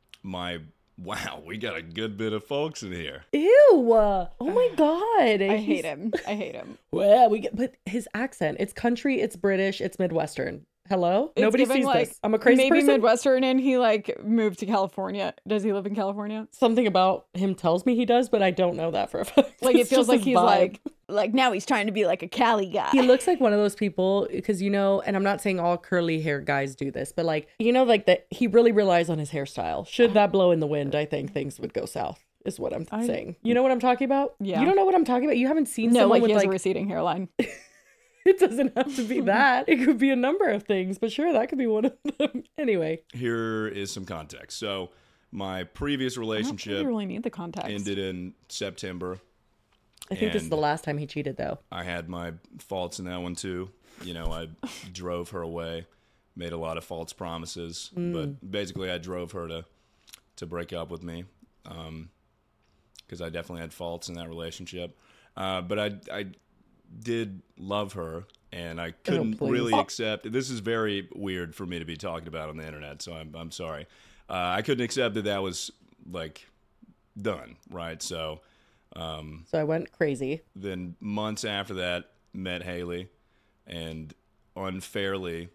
Wow, we got a good bit of folks in here. Ew! Oh my God! I hate him. I hate him. Well, but his accent. It's country. It's British. It's Midwestern. Hello? It's Nobody giving, sees like, this. I'm a crazy maybe person. Midwestern, and he like moved to California. Does he live in California? Something about him tells me he does, but I don't know that for a fact. Like, it It's feels just like his he's vibe. like now he's trying to be like a Cali guy. He looks like one of those people because, you know, and I'm not saying all curly hair guys do this, but like, you know, like that he really relies on his hairstyle. Should that blow in the wind, I think things would go south. Is what I'm saying. You know what I'm talking about? Yeah. You don't know what I'm talking about? You haven't seen No, someone like with he has like a receding hairline. it doesn't have to be that. It could be a number of things, but sure, that could be one of them. Anyway. Here is some context. So my previous I don't relationship think you really need the context. ended in September. I think this is And the last time he cheated, though. I had my faults in that one too. You know, I drove her away, made a lot of false promises, but basically I drove her to break up with me, because I definitely had faults in that relationship. But I did love her, and I couldn't please. really accept. This is very weird for me to be talking about on the internet, so I'm sorry. I couldn't accept that was like done, right? So. So I went crazy. Then months after that, met Haley, and unfairly,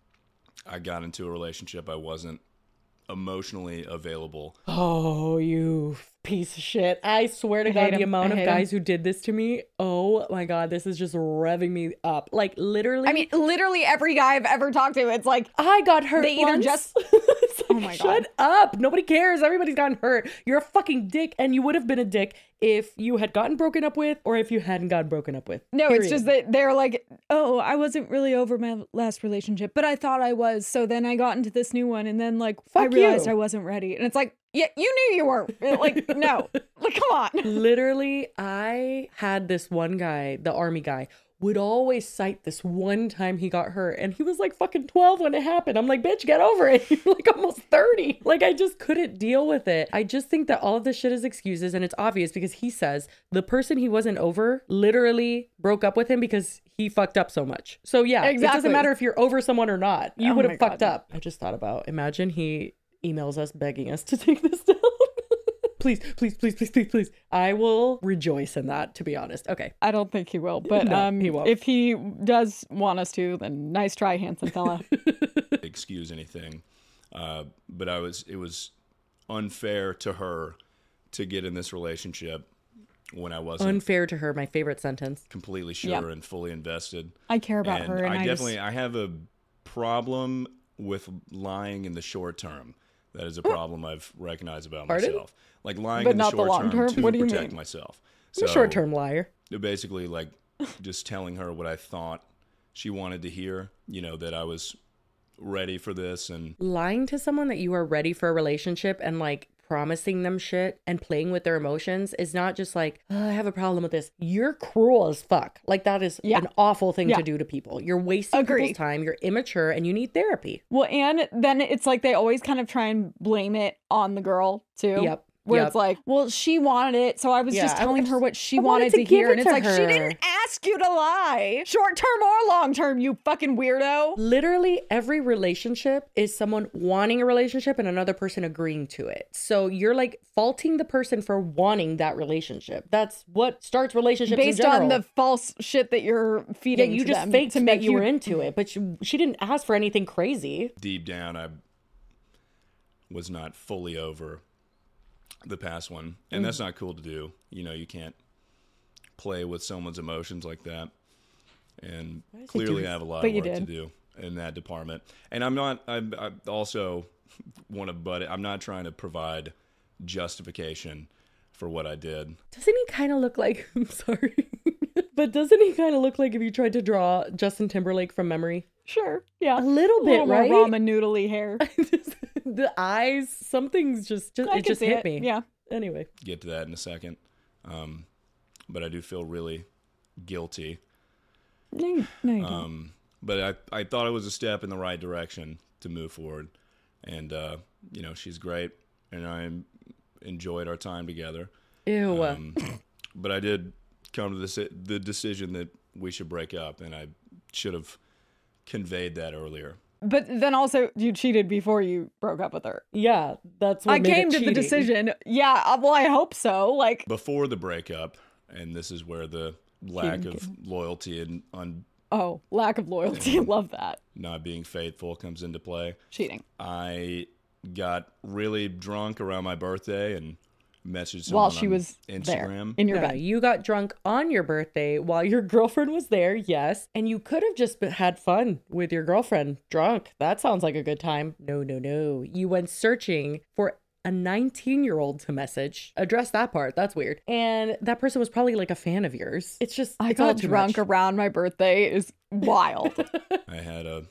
I got into a relationship I wasn't emotionally available. Oh, you piece of shit. I swear to I God, hate the him. amount I of hate guys who did this to me, oh my God, this is just revving me up. Like, literally. I mean, literally every guy I've ever talked to, it's like I got hurt they either once. just- It's like, Oh my God. shut up. Nobody cares. Everybody's gotten hurt. You're a fucking dick, and you would have been a dick if you had gotten broken up with or if you hadn't gotten broken up with. No, Period. it's just that they're like, oh, I wasn't really over my last relationship, but I thought I was. So then I got into this new one, and then like I Fuck realized you. I wasn't ready. And it's like, yeah, you knew you weren't. Like, no, like, come on. Literally, I had this one guy, the army guy, would always cite this one time he got hurt, and he was like fucking 12 when it happened. I'm like, bitch, get over it. You're like almost 30. Like, I just couldn't deal with it. I just think that all of this shit is excuses, and it's obvious because he says the person he wasn't over literally broke up with him because he fucked up so much. So yeah, It Exactly. doesn't matter if you're over someone or not. You Oh would my have fucked God. up. I just thought about, imagine he emails us begging us to take this down. Please, please, please, please, please, please. I will rejoice in that, to be honest. Okay. I don't think he will, but No, he won't. if he does want us to, then nice try, handsome fella. Excuse anything, but it was unfair to her to get in this relationship when I wasn't Unfair to her, my favorite sentence. completely sure Yeah. and fully invested. I care about And her, and I have a problem with lying in the short term. That is a problem I've recognized about Pardon? myself. Like lying But in the not the short long term term? to What do you protect mean? myself. I'm a So, short-term liar. basically, like just telling her what I thought she wanted to hear. You know, that I was ready for this, and Lying to someone that you are ready for a relationship and like promising them shit and playing with their emotions is not just like, oh, I have a problem with this. You're cruel as fuck. Like that is Yeah. an awful thing Yeah. to do to people. You're wasting Agree. people's time. You're immature and you need therapy. well, and then it's like they always kind of try and blame it on the girl too. Yep. where Yep. it's like, well, she wanted it, so I was Yeah, just telling her what she I wanted wanted to to give hear. it And it's to like, she her. didn't ask you to lie. Short term or long term, you fucking weirdo. Literally every relationship is someone wanting a relationship and another person agreeing to it. So you're like faulting the person for wanting that relationship. That's what starts relationships in Based general. on the false shit that you're yeah, feeding you to just them faked to that make you were into it, but she didn't ask for anything crazy. Deep down, I was not fully over the past one, and that's not cool to do. You know, you can't play with someone's emotions like that. And clearly, I have a lot of work to do in that department. And I also want to butt it. I'm not trying to provide justification for what I did. Doesn't he kind of look like, I'm sorry, but doesn't he kind of look like if you tried to draw Justin Timberlake from memory? Sure, yeah. A little bit, more right? ramen noodly hair. The eyes, something's just I it can just see hit it. me. Yeah. Anyway. Get to that in a second. But I do feel really guilty. No, you don't. But I thought it was a step in the right direction to move forward. And, you know, she's great. And I enjoyed our time together. Ew. But I did come to the decision that we should break up. And I should have conveyed that earlier. But then also, you cheated before you broke up with her. Yeah, that's what I made came it to the cheating. decision. Yeah, well, I hope so. Like, Before the breakup, and this is where the lack of loyalty and lack of loyalty. Love that. not being faithful comes into play. Cheating. I got really drunk around my birthday and messaged someone While she on was Instagram. there in your Yeah, bed. you got drunk on your birthday while your girlfriend was there, yes. And you could have just had fun with your girlfriend drunk. That sounds like a good time. No. You went searching for a 19-year-old to message. Address that part. That's weird. And that person was probably like a fan of yours. It's just, I it's all got too drunk much. around my birthday is wild. I had a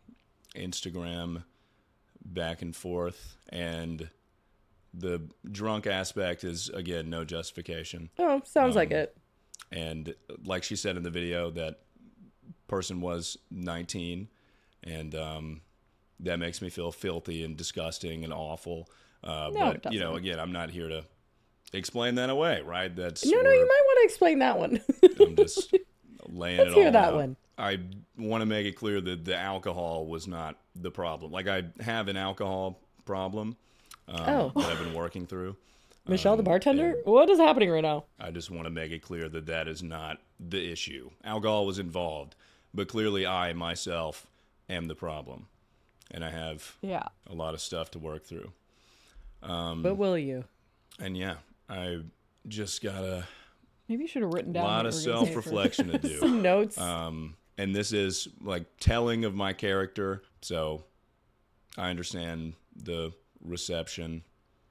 Instagram back and forth, and the drunk aspect is, again, no justification. Oh, sounds like it. And like she said in the video, that person was 19, and that makes me feel filthy and disgusting and awful. But, it you know, doesn't. again, I'm not here to explain that away, right? That's No, where you might want to explain that one. I'm just laying it Let's all hear that out. one. I want to make it clear that the alcohol was not the problem. Like, I have an alcohol problem that I've been working through. Michelle, the bartender? What is happening right now? I just want to make it clear that that is not the issue. Alcohol was involved, but clearly I, myself, am the problem. And I have Yeah. a lot of stuff to work through. But will you? And yeah, I just got a Maybe you should have written down lot what of you were gonna say self-reflection to do. Some notes. And this is like telling of my character, so I understand the reception.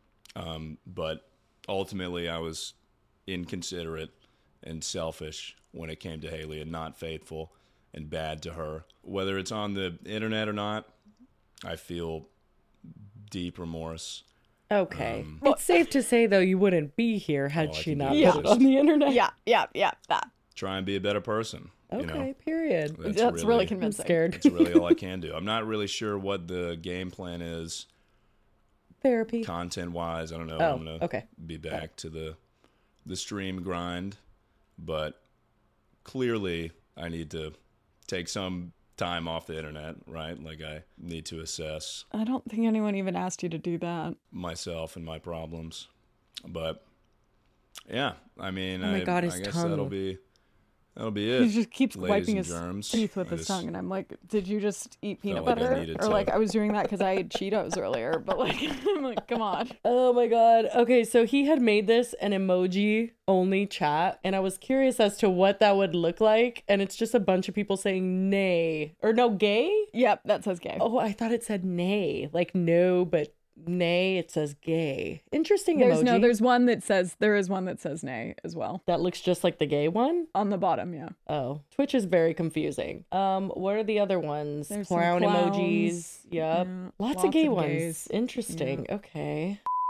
But ultimately, I was inconsiderate and selfish when it came to Haley, and not faithful and bad to her. Whether it's on the internet or not, I feel deep remorse. Okay. It's safe to say, though, you wouldn't be here had all I she can not do is put it just on the internet. Yeah. That. Try and be a better person. Okay, You know? period. That's really I'm convincing. scared. That's really all I can do. I'm not really sure what the game plan is Therapy. content-wise. I don't know. Oh, I'm gonna okay. be back to the stream grind, but clearly I need to take some time off the internet, right? Like, I need to assess I don't think anyone even asked you to do that. myself and my problems. But yeah, I mean, Oh my God, his I guess tongue. that'll be it. He just keeps ladies wiping and his germs. teeth with I his just tongue, and I'm like, did you just eat peanut like I butter? needed Or to- like I was doing that because I ate Cheetos earlier, but like, I'm like, come on. Oh my God. Okay, so he had made this an emoji only chat, and I was curious as to what that would look like. And it's just a bunch of people saying nay. Or no, gay? Yep, that says gay. Oh, I thought it said nay. Like no, but nay, it says gay. Interesting emoji. There is one that says nay as well. that looks just like the gay one. On the bottom, yeah. Oh, Twitch is very confusing. What are the other ones? There's some Clown clowns. emojis. Yep. Yeah, Lots of gay ones. gays. Interesting. Okay.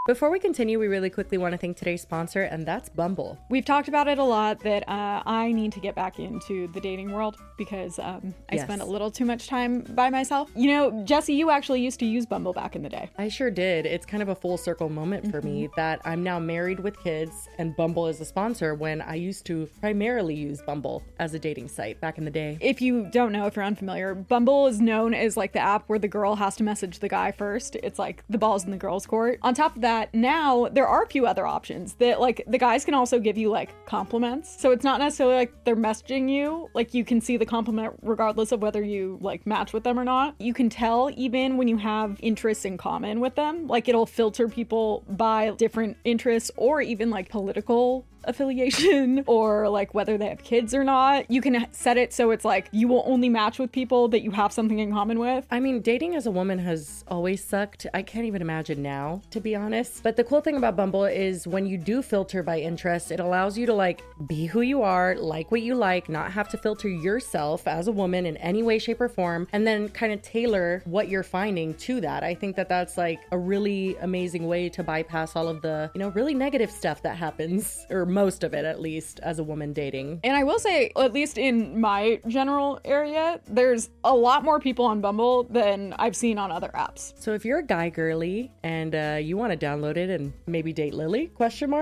Before we continue, we really quickly want to thank today's sponsor, and that's Bumble. We've talked about it a lot that I need to get back into the dating world because I spend a little too much time by myself. You know, Jesse, you actually used to use Bumble back in the day. I sure did. It's kind of a full circle moment for me that I'm now married with kids and Bumble is a sponsor when I used to primarily use Bumble as a dating site back in the day. If you don't know, if you're unfamiliar, Bumble is known as like the app where the girl has to message the guy first. It's like the ball's in the girl's court. On top of that, now there are a few other options that like the guys can also give you like compliments. So it's not necessarily like they're messaging you, like you can see the compliment regardless of whether you like match with them or not. You can tell even when you have interests in common with them, like it'll filter people by different interests or even like political affiliation or like whether they have kids or not. You can set it so it's like you will only match with people that you have something in common with. I mean, dating as a woman has always sucked. I can't even imagine now, to be honest. But the cool thing about Bumble is when you do filter by interest, it allows you to like be who you are, like what you like, not have to filter yourself as a woman in any way, shape, or form, and then kind of tailor what you're finding to that. I think that that's like a really amazing way to bypass all of the, you know, really negative stuff that happens, or most of it at least, as a woman dating. And I will say, at least in my general area, there's a lot more people on Bumble than I've seen on other apps. So if you're a guy girly and you want to download it and maybe date Lily, ?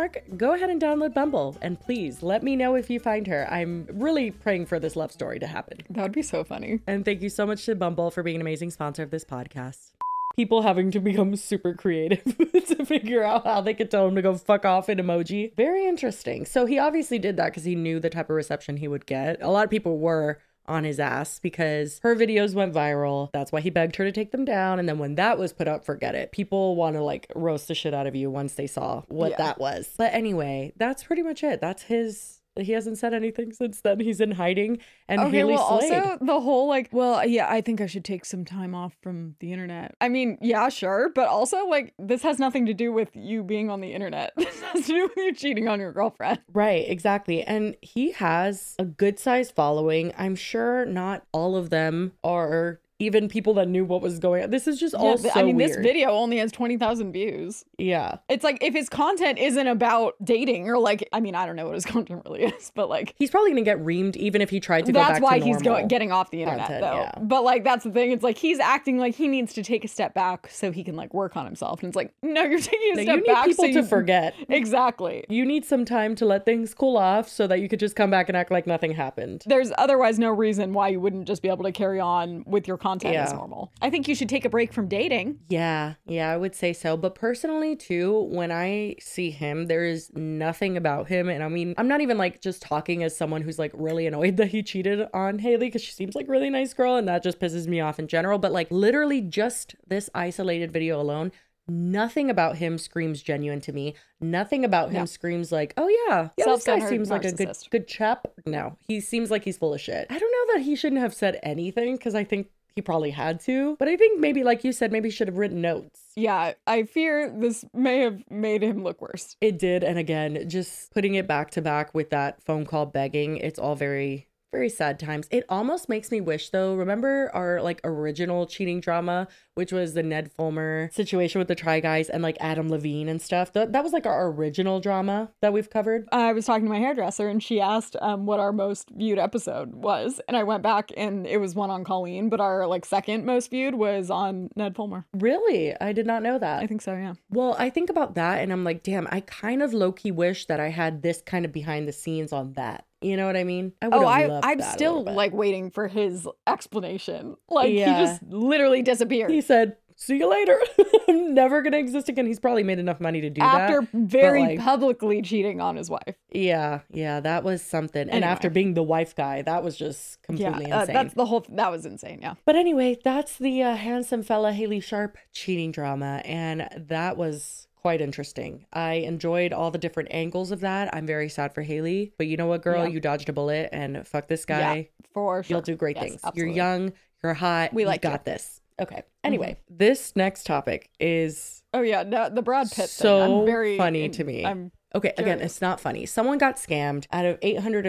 Go ahead and download Bumble and please let me know if you find her. I'm really praying for this love story to happen. That would be so funny. And thank you so much to Bumble for being an amazing sponsor of this podcast. People having to become super creative to figure out how they could tell him to go fuck off in emoji. Very interesting. So he obviously did that because he knew the type of reception he would get. A lot of people were on his ass because her videos went viral. That's why he begged her to take them down. And then when that was put up, forget it. People want to like roast the shit out of you once they saw what that was. But anyway, that's pretty much it. That's his... He hasn't said anything since then. He's in hiding. And Haley slayed. Also the whole like, well, yeah, I think I should take some time off from the internet. I mean, yeah, sure. But also like, this has nothing to do with you being on the internet. This has to do with you cheating on your girlfriend. Right, exactly. And he has a good sized following. I'm sure not all of them are even people that knew what was going on. This is just all so I mean, weird. This video only has 20,000 views. Yeah. It's like, if his content isn't about dating or like, I mean, I don't know what his content really is, but like... He's probably going to get reamed even if he tried to go back to normal. That's why he's getting off the internet, content, though. Yeah. But like, that's the thing. It's like, he's acting like he needs to take a step back so he can like work on himself. And it's like, no, you're taking a step back. You need people to forget. Exactly. You need some time to let things cool off so that you could just come back and act like nothing happened. There's otherwise no reason why you wouldn't just be able to carry on with your content as normal. I think you should take a break from dating. Yeah, I would say so. But personally, too, when I see him, there is nothing about him. And I mean, I'm not even like just talking as someone who's like really annoyed that he cheated on Haley because she seems like a really nice girl and that just pisses me off in general. But like literally just this isolated video alone, nothing about him screams genuine to me. Nothing about him screams like, oh yeah, this guy seems like a good chap. No, he seems like he's full of shit. I don't know that he shouldn't have said anything because I think he probably had to, but I think maybe, like you said, maybe he should have written notes. Yeah, I fear this may have made him look worse. It did, and again, just putting it back to back with that phone call begging, it's all very sad times. It almost makes me wish, though, remember our like original cheating drama, which was the Ned Fulmer situation with the Try Guys and like Adam Levine and stuff. That was like our original drama that we've covered. I was talking to my hairdresser and she asked what our most viewed episode was. And I went back and it was one on Colleen, but our like second most viewed was on Ned Fulmer. Really? I did not know that. I think so, yeah. Well, I think about that and I'm like, damn, I kind of low-key wish that I had this kind of behind the scenes on that. You know what I mean? I'm still like waiting for his explanation. Like he just literally disappeared. He said, see you later. I'm never going to exist again. He's probably made enough money to do that. After very publicly cheating on his wife. Yeah, that was something. Anyway. And after being the wife guy, that was just completely insane. That was insane, yeah. But anyway, that's the handsome fella Haley Sharp cheating drama. And that was quite interesting. I enjoyed all the different angles of that. I'm very sad for Haley, but you know what, girl? You dodged a bullet and fuck this guy. Yeah, for sure. You'll do great things. Absolutely. You're young, you're hot, you got this. Okay. Anyway, this next topic is... Oh yeah, the Brad Pitt so thing. I'm very funny to me. Okay, again, it's not funny. Someone got scammed out of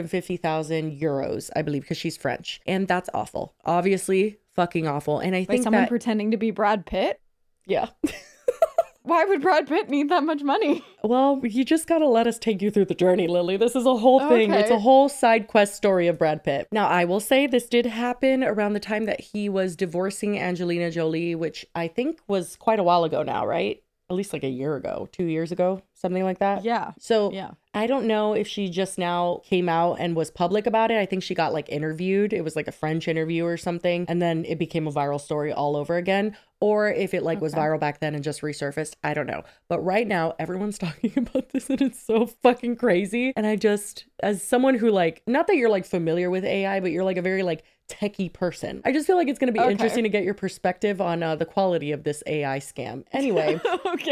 850,000 euros, I believe, because she's French. And that's awful. Obviously, fucking awful. And I think someone pretending to be Brad Pitt? Yeah. Why would Brad Pitt need that much money? Well, you just gotta let us take you through the journey, Lily. This is a whole thing. Okay. It's a whole side quest story of Brad Pitt. Now, I will say this did happen around the time that he was divorcing Angelina Jolie, which I think was quite a while ago now, right? At least like a year ago, 2 years ago, something like that. Yeah. So Yeah. I don't know if she just now came out and was public about it. I think she got like interviewed. It was like a French interview or something. And then it became a viral story all over again. Or if it like was viral back then and just resurfaced. I don't know. But right now, everyone's talking about this and it's so fucking crazy. And I just, as someone who like, not that you're like familiar with AI, but you're like a very like techie person. I just feel like it's going to be interesting to get your perspective on the quality of this AI scam. Anyway,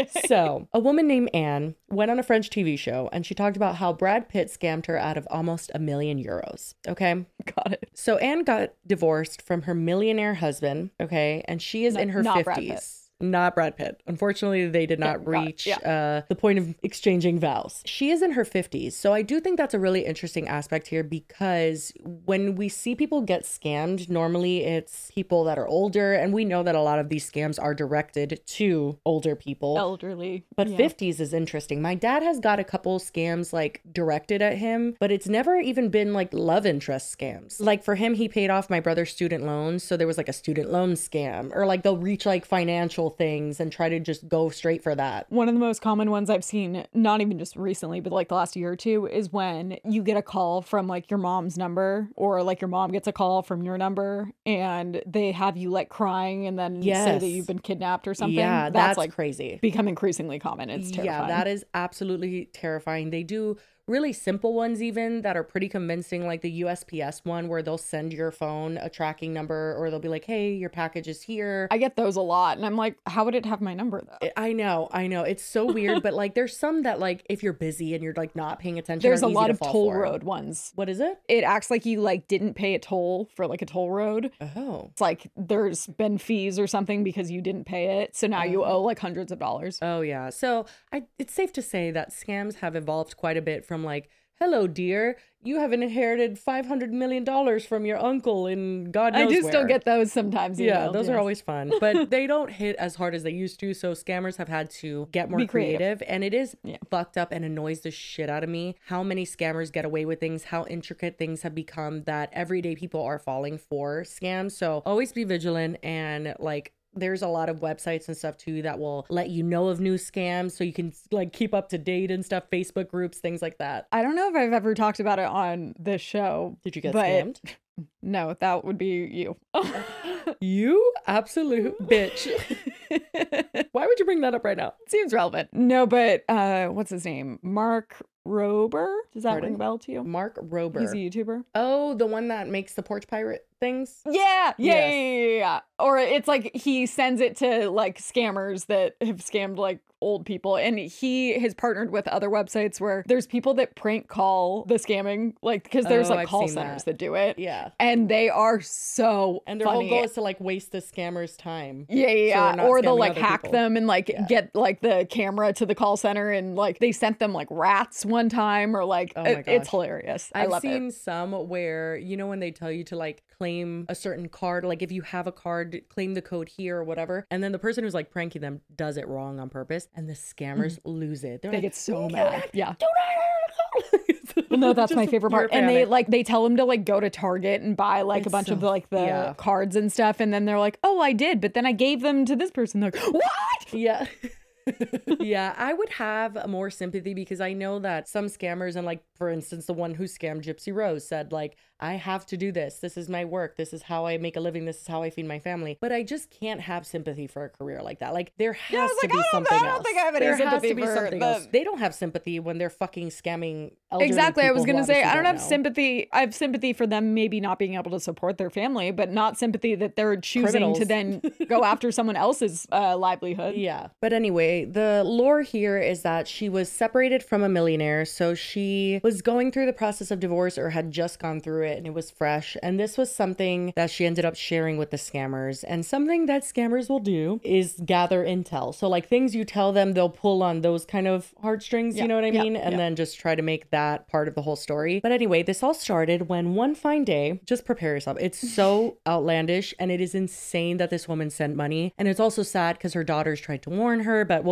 so a woman named Anne went on a French TV show and she talked about how Brad Pitt scammed her out of almost €1 million. Okay. Got it. So Anne got divorced from her millionaire husband. Okay. And she is in her not Brad 50s. Pitt. Not Brad Pitt. Unfortunately, they did not got it. reach Yeah. the point of exchanging vows. She is in her 50s. So I do think that's a really interesting aspect here because when we see people get scammed, normally it's people that are older. And we know that a lot of these scams are directed to older people. Elderly. But yeah. 50s is interesting. My dad has got a couple scams like directed at him, but it's never even been like love interest scams. Like for him, he paid off my brother's student loans. So there was like a student loan scam, or like they'll reach like financial things and try to just go straight for that. One of the most common ones I've seen, not even just recently, but like the last year or two, is when you get a call from like your mom's number, or like your mom gets a call from your number and they have you like crying and then say Yes. that you've been kidnapped or something. Yeah, that's like crazy. become increasingly common. It's terrifying. Yeah, that is absolutely terrifying. They do really simple ones even that are pretty convincing, like the USPS one where they'll send your phone a tracking number, or they'll be like, hey, your package is here. I get those a lot and I'm like, how would it have my number though? I know. It's so weird, but like there's some that like if you're busy and you're like not paying attention, There's are a easy lot to of fall toll for. road ones. What is it? It acts like you like didn't pay a toll for like a toll road. Oh. It's like there's been fees or something because you didn't pay it. So now you owe like hundreds of dollars. Oh yeah. So it's safe to say that scams have evolved quite a bit from like, hello, dear, you have inherited $500 million from your uncle in God knows I do where. still get those sometimes. Yeah, emailed, those yes. are always fun, but they don't hit as hard as they used to. So scammers have had to get more Be creative. and it is fucked up and annoys the shit out of me how many scammers get away with things, how intricate things have become that everyday people are falling for scams. So always be vigilant, and like there's a lot of websites and stuff too that will let you know of new scams so you can like keep up to date and stuff, Facebook groups, things like that. I don't know if I've ever talked about it on this show. Did you get but scammed? No, that would be you. You absolute bitch. Why would you bring that up right now? Seems relevant. No, but what's his name? Mark Rober? Does that Pardon? ring a bell to you? Mark Rober. He's a YouTuber. Oh, the one that makes the porch pirate things? Yeah. Yes. Yeah. Or it's like he sends it to like scammers that have scammed like old people, and he has partnered with other websites where there's people that prank call the scamming, like because there's like I've call seen centers that. that do it. Yeah. And they are so And their funny. whole goal is to like waste the scammer's time. Yeah. they're not Or they'll scamming like other hack people. them and like get like the camera to the call center, and like they sent them like rats one time, or like Oh my it's gosh. hilarious. I I've love seen it. some where, you know, when they tell you to like claim a certain card, like if you have a card, claim the code here or whatever. And then the person who's like pranking them does it wrong on purpose, and the scammers lose it. They're They like, get so "Do mad. not- Yeah. do not- Well, no, that's my Just favorite part. pure And they panic. tell them to like go to Target and buy like a It's bunch of so- like the yeah. cards and stuff, and then they're like, "Oh, I did, but then I gave them to this person." They're like, "What?" Yeah. Yeah, I would have more sympathy because I know that some scammers, and like for instance the one who scammed Gypsy Rose, said like, I have to do this, this is my work, this is how I make a living, this is how I feed my family. But I just can't have sympathy for a career like that. Like there has I was to like, be I don't something know, I else. don't think I have any There has sympathy to be for something the- else. They don't have sympathy when they're fucking scamming elderly Exactly. I was people who gonna say obviously I don't have know. sympathy. I have sympathy for them maybe not being able to support their family, but not sympathy that they're choosing to Criminals. then go after someone else's livelihood. Yeah. But anyway, the lore here is that she was separated from a millionaire. So she was going through the process of divorce, or had just gone through it, and it was fresh. And this was something that she ended up sharing with the scammers. And something that scammers will do is gather intel. So like things you tell them, they'll pull on those kind of heartstrings, you know what I mean? And then just try to make that part of the whole story. But anyway, this all started when one fine day, just prepare yourself. It's so outlandish, and it is insane that this woman sent money. And it's also sad because her daughters tried to warn her, but we'll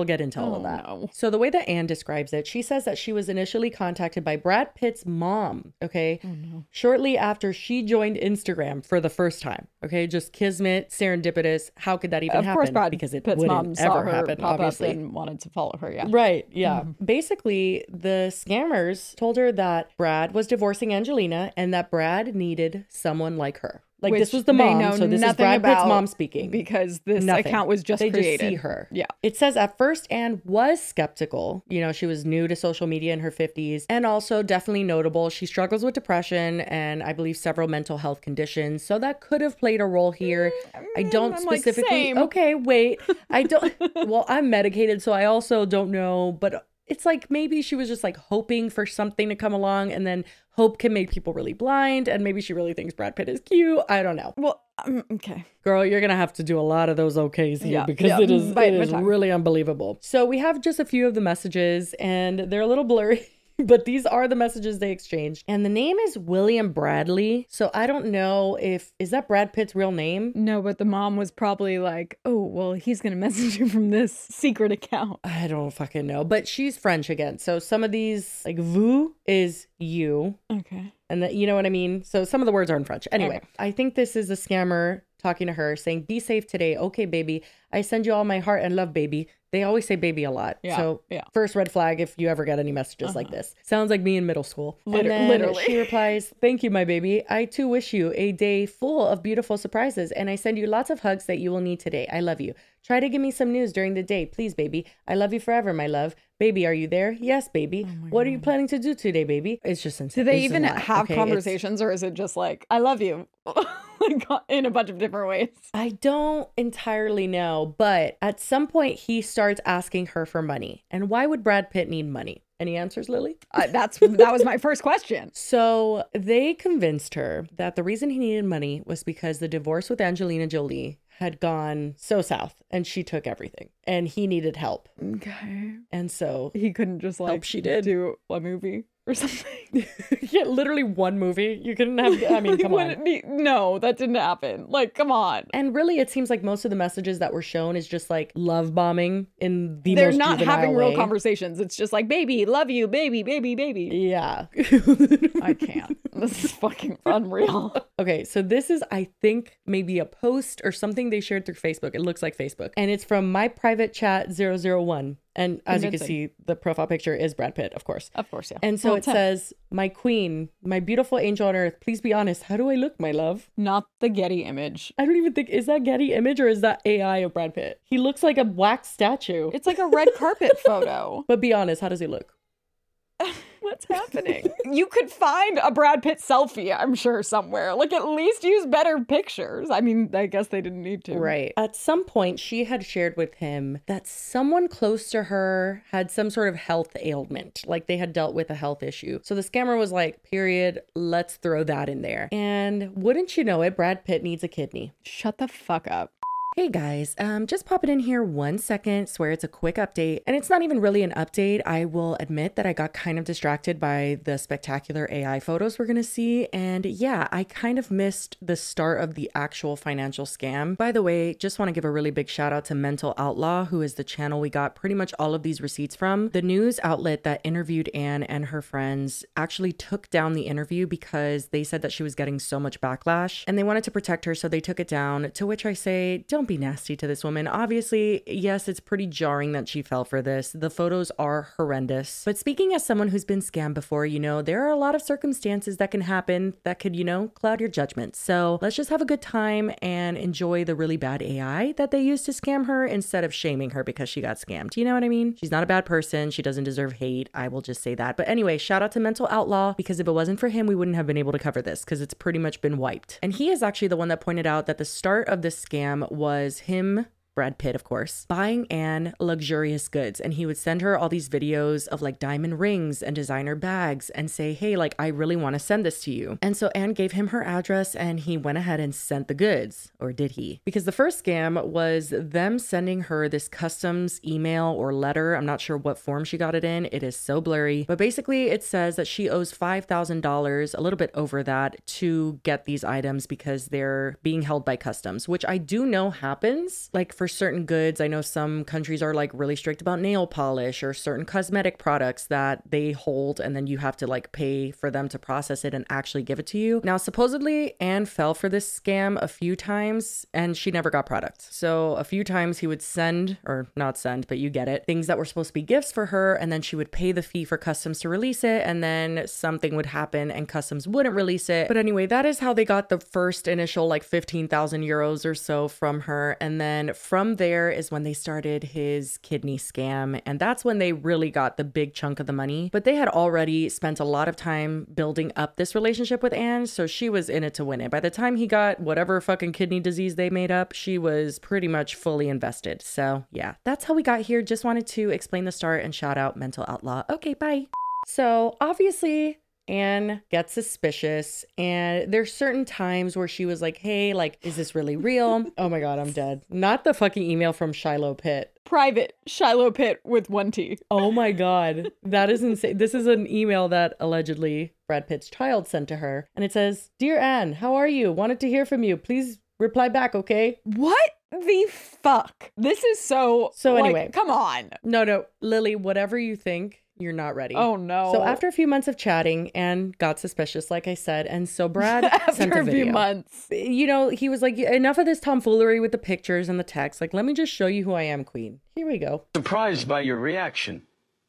get into all of that. No. So the way that Anne describes it, she says that she was initially contacted by Brad Pitt's mom, okay? Shortly after she joined Instagram for the first time, okay? Just kismet, serendipitous. How could that even happen? Of course, Brad because it Pitt's wouldn't mom saw ever her happen, pop obviously. up and wanted to follow her, yeah. Right, yeah. Basically, the scammers told her that Brad was divorcing Angelina and that Brad needed someone like her. Like, Which this was the they mom, know so this is nothing Brad Pitt's about mom speaking. Because this Nothing. account was just They created. just see her. Yeah. It says at first Anne was skeptical. You know, she was new to social media in her 50s and also definitely notable. She struggles with depression and I believe several mental health conditions. So that could have played a role here. I don't I'm like, specifically. same. Okay, wait. I don't. Well, I'm medicated, so I also don't know. But it's like maybe she was just like hoping for something to come along, and then hope can make people really blind. And maybe she really thinks Brad Pitt is cute. I don't know. Well, okay. Girl, you're going to have to do a lot of those okays here Yeah, because yeah. it is Bite my tongue. really unbelievable. So we have just a few of the messages and they're a little blurry. But these are the messages they exchanged. And the name is William Bradley. So I don't know is that Brad Pitt's real name? No, but the mom was probably like, oh, well, he's going to message you from this secret account. I don't fucking know. But she's French again. So some of these, like vous is you. Okay. And that, you know what I mean? So some of the words are in French. Anyway, Okay. I think this is a scammer talking to her saying, be safe today. Okay, baby. I send you all my heart and love, baby. They always say baby a lot. Yeah, So yeah. first red flag if you ever get any messages like this. Sounds like me in middle school. And then Literally. she replies, thank you, my baby. I too wish you a day full of beautiful surprises. And I send you lots of hugs that you will need today. I love you. Try to give me some news during the day. Please, baby. I love you forever, my love. Baby, are you there? Yes, baby. What are you planning to do today, baby? It's just insane. Do they It's a even lot, have okay? conversations or is it just like, I love you? Like in a bunch of different ways. I don't entirely know, but at some point he starts asking her for money. And why would Brad Pitt need money? Any answers, Lily? That was my first question. So they convinced her that the reason he needed money was because the divorce with Angelina Jolie had gone so south and she took everything and he needed help. Okay. And so He couldn't just like she did. do a movie or something. yeah, literally one movie. You couldn't have, I mean, come on. No, that didn't happen. Like, come on. And really, it seems like most of the messages that were shown is just like love bombing in the They're most not juvenile having real way. conversations. It's just like, baby, love you, baby, baby, baby. Yeah. I can't. This is fucking unreal. Okay, so this is, I think, maybe a post or something they shared through Facebook. It looks like Facebook. And it's from My Private Chat 001. And as you can see, the profile picture is Brad Pitt, of course. Of course, yeah. And so Well, it says, my queen, my beautiful angel on earth, please be honest. How do I look, my love? Not the Getty image. I don't even think, is that Getty image or is that AI of Brad Pitt? He looks like a wax statue. It's like a red carpet photo. But be honest, how does he look? What's happening? You could find a Brad Pitt selfie, I'm sure, somewhere. Like, at least use better pictures. I mean, I guess they didn't need to. Right. At some point, she had shared with him that someone close to her had some sort of health ailment, like they had dealt with a health issue. So the scammer was like, period, let's throw that in there. And wouldn't you know it, Brad Pitt needs a kidney. Shut the fuck up. Hey guys, just popping in here 1 second, swear it's a quick update. And it's not even really an update. I will admit that I got kind of distracted by the spectacular AI photos we're gonna see. And yeah, I kind of missed the start of the actual financial scam. By the way, just want to give a really big shout out to Mental Outlaw, who is the channel we got pretty much all of these receipts from. The news outlet that interviewed Anne and her friends actually took down the interview because they said that she was getting so much backlash and they wanted to protect her, so they took it down, to which I say, don't be nasty to this woman. Obviously, yes, it's pretty jarring that she fell for this. The photos are horrendous. But speaking as someone who's been scammed before, you know, there are a lot of circumstances that can happen that could, you know, cloud your judgment. So let's just have a good time and enjoy the really bad AI that they used to scam her instead of shaming her because she got scammed. You know what I mean? She's not a bad person. She doesn't deserve hate. I will just say that. But anyway, shout out to Mental Outlaw, because if it wasn't for him, we wouldn't have been able to cover this because it's pretty much been wiped. And he is actually the one that pointed out that the start of this scam was him, Brad Pitt, of course, buying Anne luxurious goods. And he would send her all these videos of like diamond rings and designer bags and say, hey, like, I really want to send this to you. And so Anne gave him her address and he went ahead and sent the goods. Or did he? Because the first scam was them sending her this customs email or letter. I'm not sure what form she got it in. It is so blurry. But basically it says that she owes $5,000, a little bit over that, to get these items because they're being held by customs, which I do know happens. Like for for certain goods. I know some countries are like really strict about nail polish or certain cosmetic products that they hold, and then you have to like pay for them to process it and actually give it to you. Now, supposedly Anne fell for this scam a few times and she never got product. So a few times he would send, or not send, but you get it, things that were supposed to be gifts for her, and then she would pay the fee for customs to release it, and then something would happen and customs wouldn't release it. But anyway, that is how they got the first initial like 15,000 euros or so from her. And then from there is when they started his kidney scam. And that's when they really got the big chunk of the money. But they had already spent a lot of time building up this relationship with Anne. So she was in it to win it. By the time he got whatever fucking kidney disease they made up, she was pretty much fully invested. So yeah, that's how we got here. Just wanted to explain the start and shout out Mental Outlaw. Okay, bye. So obviously Anne gets suspicious, and there's certain times where she was like, hey, like, is this really real? Oh my God, I'm dead. Not the fucking email from Shiloh Pitt. Private Shiloh Pitt with 1 T. Oh my God. That is insane. This is an email that allegedly Brad Pitt's child sent to her. And it says, Dear Anne, how are you? Wanted to hear from you. Please reply back, okay? What the fuck? This is so anyway. Come on. No, Lily, whatever you think, you're not ready. Oh no. So after a few months of chatting, Anne got suspicious, like I said, and so Brad sent a video. After a few months. You know, he was like, enough of this tomfoolery with the pictures and the text. Like, let me just show you who I am, Queen. Here we go. Surprised by your reaction.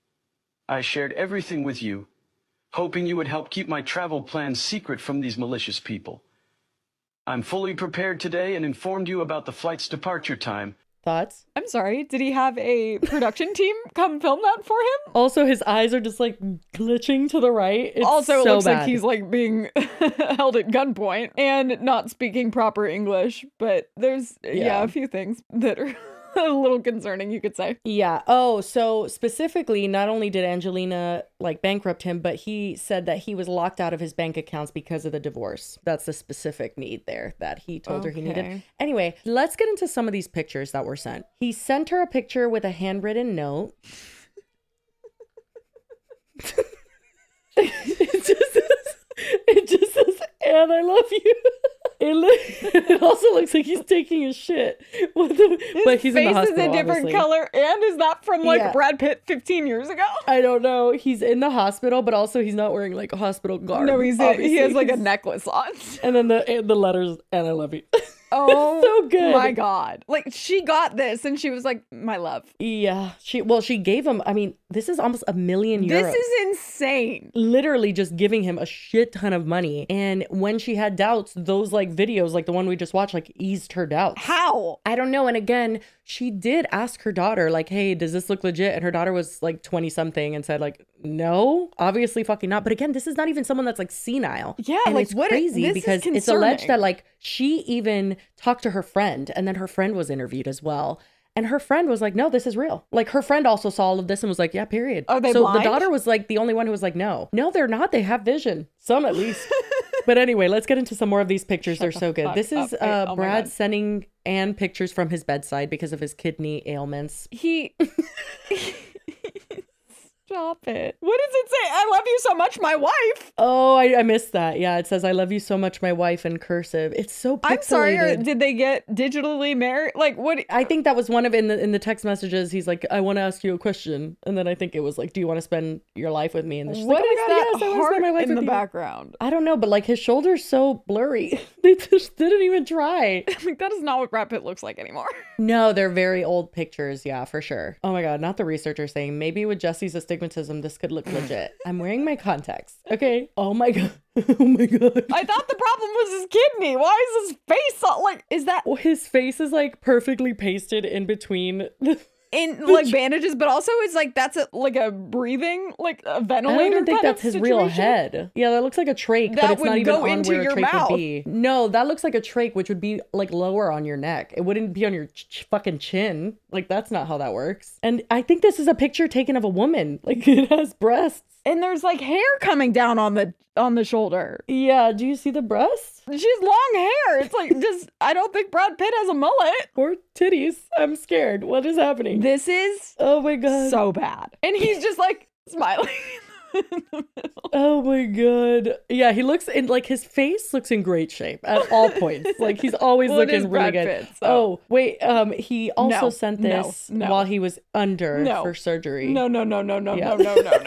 I shared everything with you, hoping you would help keep my travel plans secret from these malicious people. I'm fully prepared today and informed you about the flight's departure time. Thoughts? I'm sorry, did he have a production team come film that for him? Also, his eyes are just like glitching to the right. It's also, so it looks bad. like he's like being held at gunpoint and not speaking proper English. But there's, a few things that are a little concerning, you could say. Yeah. Oh, so specifically, not only did Angelina like bankrupt him, but he said that he was locked out of his bank accounts because of the divorce. That's the specific need there that he told her he needed. Anyway, let's get into some of these pictures that were sent. He sent her a picture with a handwritten note. It just says, Anne, I love you. It also looks like he's taking a shit. But he's in the hospital, his face is a different obviously. color. And is that from Brad Pitt 15 years ago? I don't know. He's in the hospital, but also he's not wearing like a hospital garb. No, he has like a necklace on. And then the letters, and I love you. Oh, so good. My God. Like, she got this and she was like, my love. Yeah. She gave him, I mean, this is almost €1 million. This is insane. Literally just giving him a shit ton of money. And when she had doubts, those like videos, like the one we just watched, like eased her doubts. How? I don't know. And again, she did ask her daughter, like, hey, does this look legit? And her daughter was like 20 something and said like, no, obviously fucking not. But again, this is not even someone that's like senile. Yeah. And like it's what crazy because it's alleged that like she even talked to her friend, and then her friend was interviewed as well. And her friend was like, no, this is real. Like her friend also saw all of this and was like, yeah, period. Are they so blind? The daughter was like the only one who was like, no, they're not. They have vision. Some at least. But anyway, let's get into some more of these pictures. They're so good. This is Brad sending Anne pictures from his bedside because of his kidney ailments. Stop it. What does it say? I love you so much, my wife. Oh, I missed that. Yeah, it says, I love you so much, my wife, in cursive. It's so pixelated. I'm sorry, did they get digitally married? Like, what? I think that was one of, in the text messages, he's like, I want to ask you a question. And then I think it was like, do you want to spend your life with me? And she's what like, is that yes, I want to spend my life in with the you. background? I don't know, but like his shoulder's so blurry. They just didn't even try. Like, that is not what Brad Pitt looks like anymore. No, they're very old pictures. Yeah, for sure. Oh my God, not the researcher saying, maybe with Jesse's astigmatism, this could look legit. I'm wearing my contacts. Okay. Oh my God. Oh my God. I thought the problem was his kidney. Why is his face all, like, is that? Well, his face is like perfectly pasted in between like bandages, but also it's like that's like a breathing, like a ventilator. I don't even think that's his situation. real head. Yeah, that looks like a trach, but it's not even on where a trach mouth. would be. No, that looks like a trach, which would be like lower on your neck. It wouldn't be on your fucking chin. Like that's not how that works. And I think this is a picture taken of a woman. Like it has breasts. And there's like hair coming down on the shoulder. Yeah, do you see the breasts? She has long hair. It's like just I don't think Brad Pitt has a mullet. Or titties. I'm scared. What is happening? This is oh my God, so bad. And he's just like smiling. Oh my god. Yeah, he looks in like his face looks in great shape at all points. Like he's always Well, it is looking really Brad good. Pitt, so- Oh, wait, he also No, sent no, this no. while he was under No. for surgery. No. Yeah. No.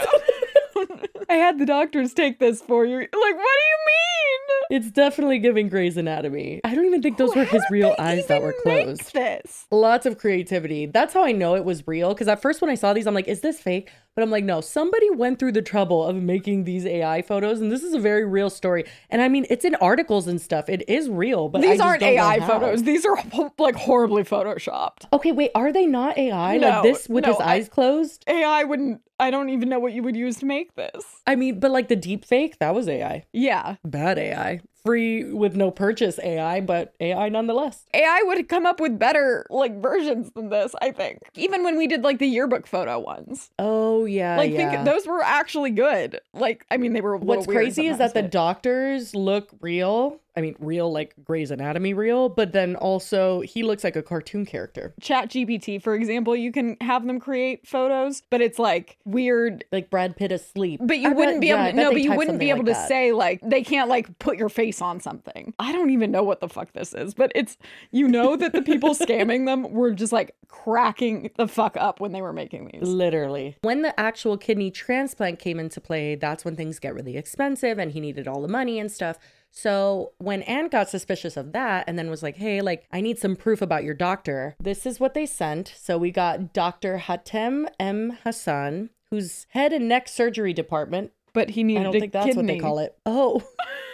I had the doctors take this for you. Like, what do you mean? It's definitely giving Grey's Anatomy. I don't even think those were his How did real they eyes that even were make closed. This. Lots of creativity. That's how I know it was real. Because at first when I saw these, I'm like, is this fake? But I'm like, no, somebody went through the trouble of making these AI photos. And this is a very real story. And I mean, it's in articles and stuff. It is real. But I These just aren't don't know AI how. photos. These are like horribly photoshopped. Okay, wait, are they not AI? No, Like this with no, his eyes closed? AI wouldn't. I don't even know what you would use to make this. I mean, but like the deep fake, that was AI. Yeah. Bad AI. Free with no purchase AI, but AI nonetheless. AI would come up with better like versions than this, I think. Even when we did like the yearbook photo ones. Oh, yeah. Like yeah. think those were actually good. Like I mean they were a little What's weird crazy is that the sometimes, doctors look real. I mean, real like Grey's Anatomy real, but then also he looks like a cartoon character. but ChatGPT, for example, you can have them create photos, but it's like weird. Like Brad Pitt asleep. But you I wouldn't bet- be yeah, able I to bet no, they but you type wouldn't be something able like to that. say like they can't like put your face on something. I don't even know what the fuck this is, but it's you know that the people scamming them were just like cracking the fuck up when they were making these. Literally. When the actual kidney transplant came into play, that's when things get really expensive and he needed all the money and stuff. So when Anne got suspicious of that and then was like, hey, like, I need some proof about your doctor, this is what they sent. So we got Dr. Hatem M. Hassan, who's head and neck surgery department. But he needed I don't a think that's what they kidney. call it. Oh.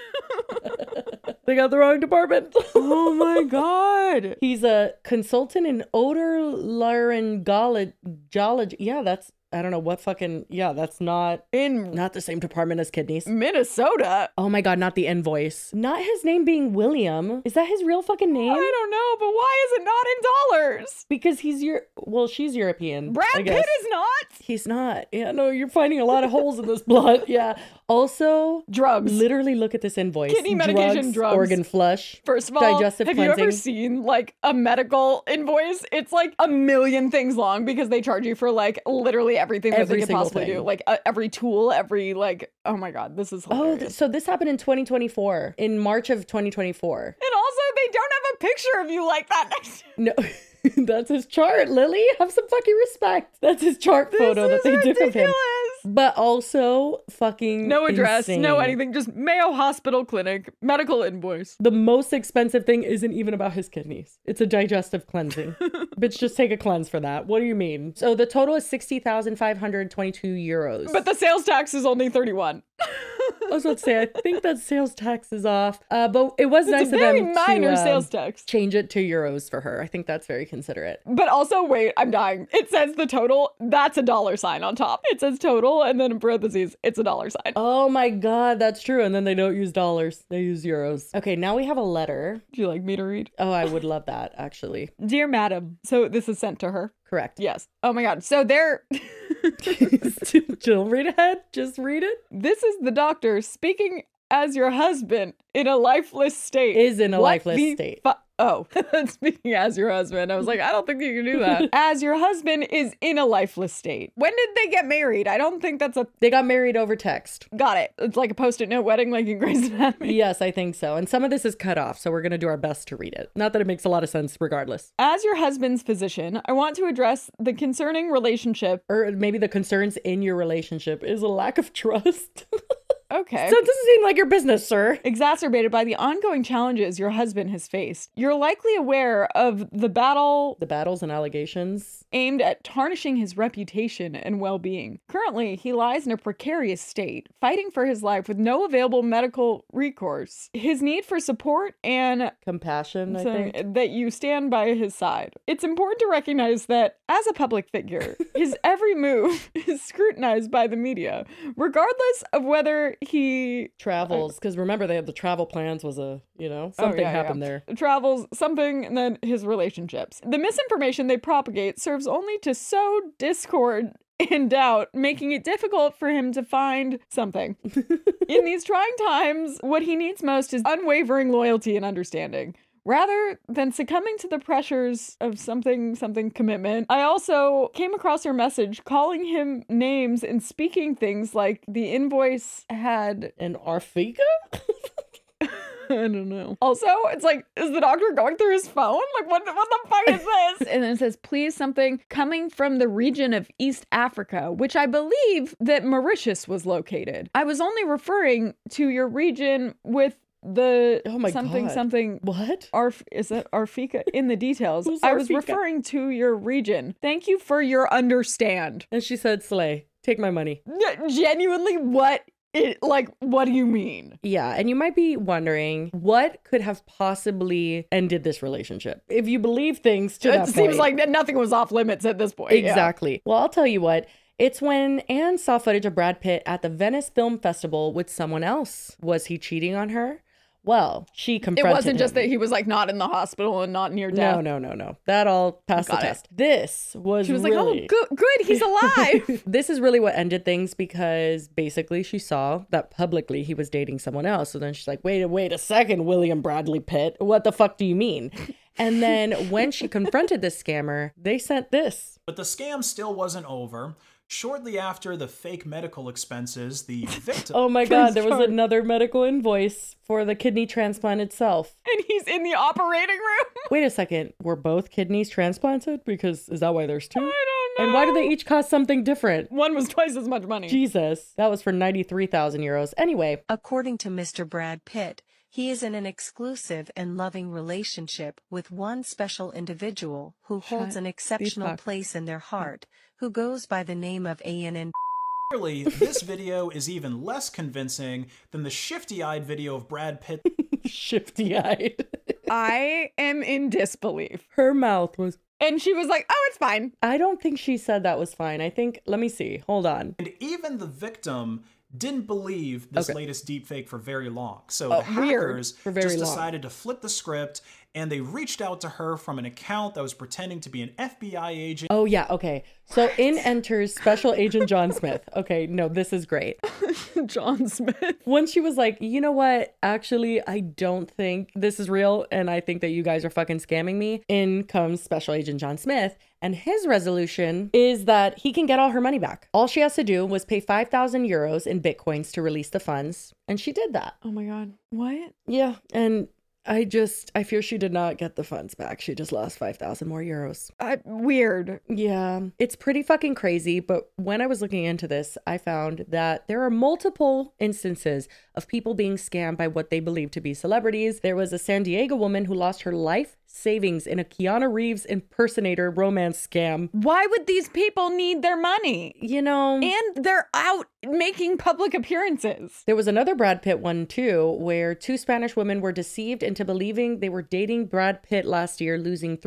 They got the wrong department. Oh my god. He's a consultant in otolaryngology. Yeah, that's, I don't know what fucking, yeah, that's not the same department as kidneys. Minnesota. Oh my god, not the invoice. Not his name being William. Is that his real fucking name? I don't know, but why is it not in dollars? Because she's European. Brad I guess. Pitt is not. He's not. Yeah, no, you're finding a lot of holes in this blood. Yeah. Also, drugs. Literally look at this invoice. Kidney medication, drugs. Organ flush. First of all, digestive have cleansing. you ever seen like a medical invoice? It's like a million things long because they charge you for like literally everything that Every they could single possibly do. thing. Like every tool, every like, oh my God, this is hilarious. So this happened in 2024, in March of 2024. And also, they don't have a picture of you like that next to No, that's his chart, Lily. Have some fucking respect. That's his chart photo that they took of him. But also fucking no address, no insane. anything, just Mayo Hospital Clinic, medical invoice. The most expensive thing isn't even about his kidneys. It's a digestive cleansing. Bitch, just take a cleanse for that. What do you mean? So the total is 60,522 euros. But the sales tax is only 31. I was about to say, I think that sales tax is off. But it was It's nice a of very them minor to sales tax. change it to euros for her. I think that's very considerate. But also, wait, I'm dying. It says the total. That's a $sign on top. It says total, and then in parentheses, it's a $sign. Oh my God, that's true. And then they don't use dollars, they use euros. Okay, now we have a letter. Would you like me to read? Oh, I would love that, actually. Dear Madam. So this is sent to her. Correct. Yes. Oh my God. So they're. Jill, read ahead. Just read it. This is the doctor speaking as your husband in a lifeless state. Is in a What lifeless the state. Oh, speaking as your husband. I was like, I don't think you can do that. As your husband is in a lifeless state. When did they get married? I don't think that's a. They got married over text. Got it. It's like a post-it note wedding, like in Grey's Anatomy. Yes, I think so. And some of this is cut off, so we're going to do our best to read it. Not that it makes a lot of sense regardless. As your husband's physician, I want to address the concerning relationship. Or maybe the concerns in your relationship is a lack of trust. Okay. So it doesn't seem like your business, sir. Exacerbated by the ongoing challenges your husband has faced. You're likely aware of the battles and allegations aimed at tarnishing his reputation and well-being. Currently, he lies in a precarious state, fighting for his life with no available medical recourse. His need for support and compassion, I think. that you stand by his side. It's important to recognize that as a public figure, his every move is scrutinized by the media, regardless of whether he travels. Because remember, they had the travel plans was something happened there. Travels, something, and then his relationships. The misinformation they propagate serves only to sow discord and doubt, making it difficult for him to find something. In these trying times, what he needs most is unwavering loyalty and understanding. rather than succumbing to the pressures of something commitment, I also came across her message calling him names and speaking things like the invoice had An Arfika? I don't know. Also, it's like, is the doctor going through his phone? Like, what the fuck is this? And then it says, please, something coming from the region of East Africa, which I believe that Mauritius was located. I was only referring to your region with the something. What? Is that Arfika? In the details. Who's I was Arfika? referring to your region. Thank you for your understand. And she said, Slay, take my money. Genuinely, what do you mean? Yeah, and you might be wondering what could have possibly ended this relationship. If you believe things to that point. It seems like nothing was off limits at this point. Exactly. Yeah. Well, I'll tell you what. It's when Anne saw footage of Brad Pitt at the Venice Film Festival with someone else. Was he cheating on her? Well, she confronted It wasn't just him. that he was like not in the hospital and not near death. No. That all passed the test. This was She was really... like, oh, good, he's alive. This is really what ended things because basically she saw that publicly he was dating someone else. So then she's like, wait a second, William Bradley Pitt. What the fuck do you mean? And then when she confronted this scammer, they sent this. But the scam still wasn't over. Shortly after the fake medical expenses, the victim... Oh my God, there was another medical invoice for the kidney transplant itself. And he's in the operating room. Wait a second, were both kidneys transplanted? Because is that why there's two? I don't know. And why do they each cost something different? One was twice as much money. Jesus, that was for 93,000 euros. Anyway. According to Mr. Brad Pitt, he is in an exclusive and loving relationship with one special individual who holds an exceptional place in their heart, who goes by the name of ANN. Clearly, this video is even less convincing than the shifty-eyed video of Brad Pitt. Shifty-eyed. I am in disbelief. Her mouth was... And she was like, oh, it's fine. I don't think she said that was fine. I think... Let me see. Hold on. And even the victim didn't believe this latest deepfake for very long. So the hackers just decided to flip the script, and they reached out to her from an account that was pretending to be an FBI agent. Oh, yeah. Okay. So in enters Special Agent John Smith. Okay. No, this is great. John Smith. When she was like, you know what? Actually, I don't think this is real. And I think that you guys are fucking scamming me. In comes Special Agent John Smith. And his resolution is that he can get all her money back. All she has to do was pay 5,000 euros in Bitcoins to release the funds. And she did that. Oh my God. What? Yeah. And I fear she did not get the funds back. She just lost 5,000 more euros. Weird. Yeah, it's pretty fucking crazy. But when I was looking into this, I found that there are multiple instances of people being scammed by what they believe to be celebrities. There was a San Diego woman who lost her life savings in a Keanu Reeves impersonator romance scam. Why would these people need their money? You know, and they're out making public appearances. There was another Brad Pitt one too, where two Spanish women were deceived into believing they were dating Brad Pitt last year, losing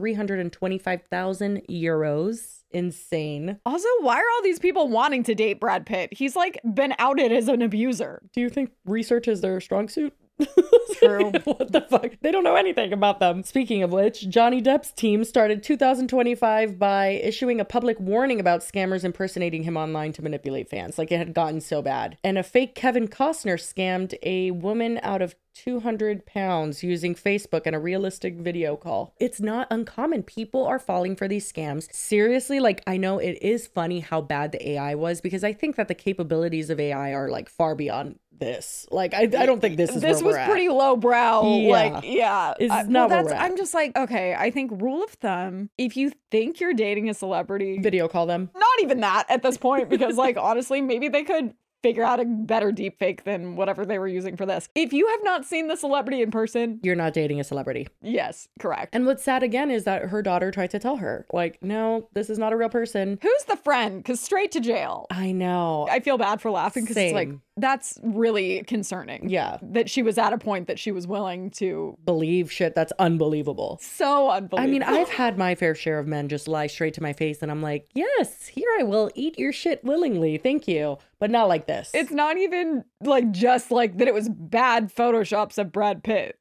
325,000 euros. Insane. Also, why are all these people wanting to date Brad Pitt? He's like been outed as an abuser. Do you think research is their strong suit? True. What the fuck? They don't know anything about them. Speaking of which, Johnny Depp's team started 2025 by issuing a public warning about scammers impersonating him online to manipulate fans. Like, it had gotten so bad. And a fake Kevin Costner scammed a woman out of 200 pounds using Facebook and a realistic video call. It's not uncommon. People are falling for these scams. Seriously, like, I know it is funny how bad the AI was, because I think that the capabilities of AI are like far beyond this. Like, I don't think this is where we're at. Pretty lowbrow. Yeah. Like, yeah. It's not where we're at. I'm just like, okay, I think rule of thumb, if you think you're dating a celebrity, video call them. Not even that at this point, because like, honestly, maybe they could figure out a better deepfake than whatever they were using for this. If you have not seen the celebrity in person, you're not dating a celebrity. Yes, correct. And what's sad again is that her daughter tried to tell her, like, no, this is not a real person. Who's the friend? Because straight to jail. I know. I feel bad for laughing because it's like, that's really concerning. Yeah. That she was at a point that she was willing to believe shit that's unbelievable. So unbelievable. I mean, I've had my fair share of men just lie straight to my face and I'm like, yes, here I will eat your shit willingly. Thank you. But not like this. It's not even like just like that it was bad photoshops of Brad Pitt.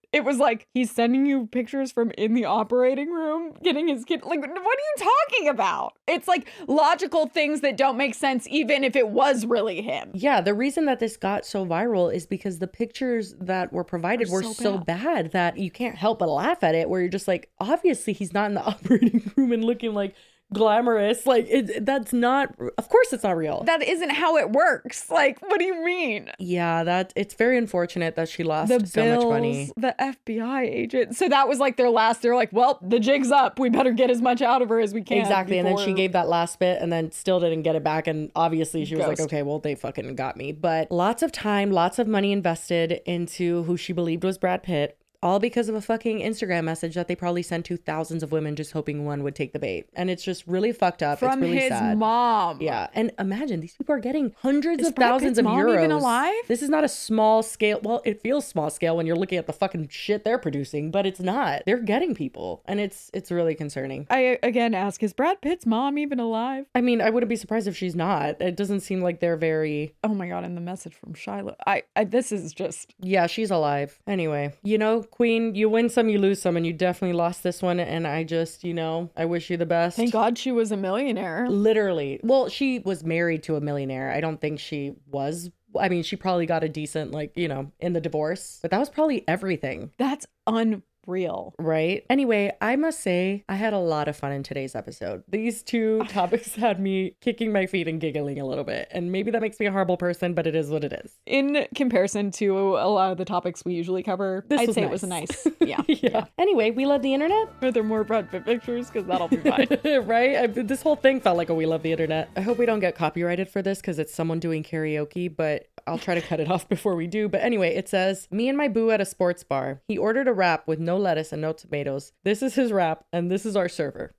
It was like, he's sending you pictures from in the operating room, getting his kid. Like, what are you talking about? It's like logical things that don't make sense, even if it was really him. Yeah, the reason that this got so viral is because the pictures that were provided were so bad that you can't help but laugh at it, where you're just like, obviously he's not in the operating room and looking like glamorous. Like, that's not, of course it's not real. That isn't how it works. Like, what do you mean? Yeah, it's very unfortunate that she lost so much money. The FBI agent. So that was like they're like, well, the jig's up. We better get as much out of her as we can. Exactly. And then she gave that last bit and then still didn't get it back. And obviously she was like, okay, well, they fucking got me. But lots of time, lots of money invested into who she believed was Brad Pitt. All because of a fucking Instagram message that they probably sent to thousands of women just hoping one would take the bait. And it's just really fucked up. From it's really his sad. mom. Yeah. And imagine these people are getting hundreds of thousands of euros. Even alive? This is not a small scale. Well, it feels small scale when you're looking at the fucking shit they're producing, but it's not. They're getting people. And it's really concerning. I again ask, is Brad Pitt's mom even alive? I mean, I wouldn't be surprised if she's not. It doesn't seem like they're very... Oh my God. And the message from Shiloh. This is just... Yeah, she's alive. Anyway, Queen, you win some, you lose some, and you definitely lost this one. And I just, I wish you the best. Thank God she was a millionaire. Literally. Well, she was married to a millionaire. I don't think she was. I mean, she probably got a decent, in the divorce, but that was probably everything. That's unreal. Right? Anyway, I must say I had a lot of fun in today's episode. These two topics had me kicking my feet and giggling a little bit. And maybe that makes me a horrible person, but it is what it is. In comparison to a lot of the topics we usually cover, I'd say it was nice. Yeah. Yeah. Anyway, we love the internet. Are there more Brad Pitt pictures? Because that'll be fine. Right? This whole thing felt like a we love the internet. I hope we don't get copyrighted for this because it's someone doing karaoke, but I'll try to cut it off before we do. But anyway, it says, me and my boo at a sports bar. He ordered a wrap with no lettuce and no tomatoes. This is his wrap, and this is our server.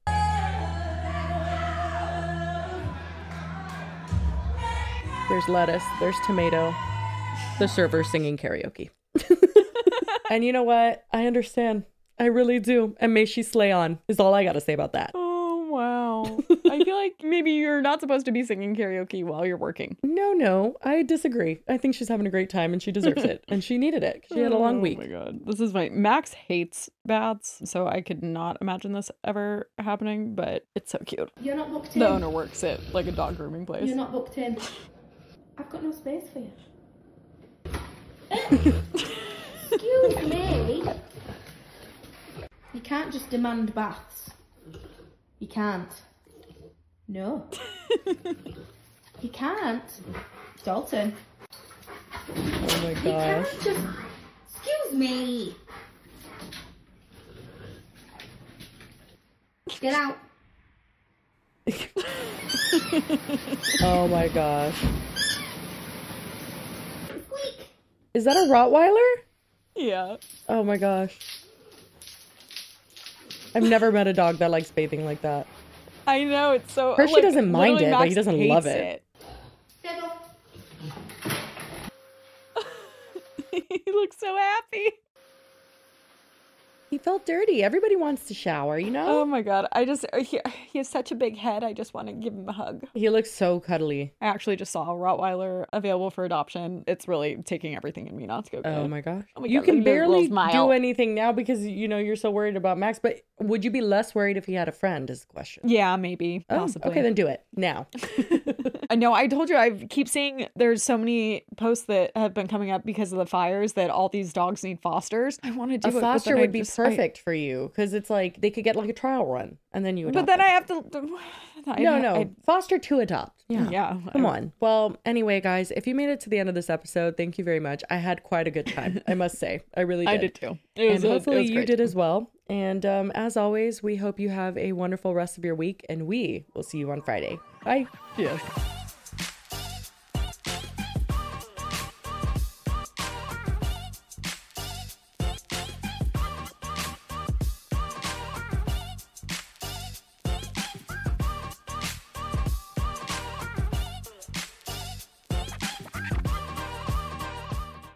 There's lettuce, there's tomato. The server singing karaoke. And you know what? I understand. I really do. And may she slay on, is all I gotta say about that. Oh, wow. I feel like maybe you're not supposed to be singing karaoke while you're working. No, I disagree. I think she's having a great time and she deserves it. And she needed it because she had a long week. Oh my God. This is funny. Max hates baths, so I could not imagine this ever happening, but it's so cute. You're not booked in. The owner works at like a dog grooming place. You're not booked in. I've got no space for you. Excuse me. You can't just demand baths. You can't. No. You can't. Dalton. Oh my gosh. You can't just... Excuse me. Get out. Oh my gosh. Is that a Rottweiler? Yeah. Oh my gosh. I've never met a dog that likes bathing like that. I know, it's so... Hershey doesn't mind it, but he doesn't love it. He looks so happy. He felt dirty. Everybody wants to shower, Oh my God. He has such a big head. I just want to give him a hug. He looks so cuddly. I actually just saw a Rottweiler available for adoption. It's really taking everything in me not to go get it. Oh my gosh. Oh my you God, can barely do anything now because, you're so worried about Max. But would you be less worried if he had a friend is the question. Yeah, maybe. Possibly. Okay, then do it now. I know. I told you, I keep seeing there's so many posts that have been coming up because of the fires that all these dogs need fosters. I want to do a foster would be perfect for you because it's like they could get like a trial run and then you adopt But then them. I have to... No. Foster to adopt. Yeah. Come on. Well, anyway, guys, if you made it to the end of this episode, thank you very much. I had quite a good time, I must say. I really did. I did too. And hopefully you did as well. And as always, we hope you have a wonderful rest of your week and we will see you on Friday. Bye. Yes.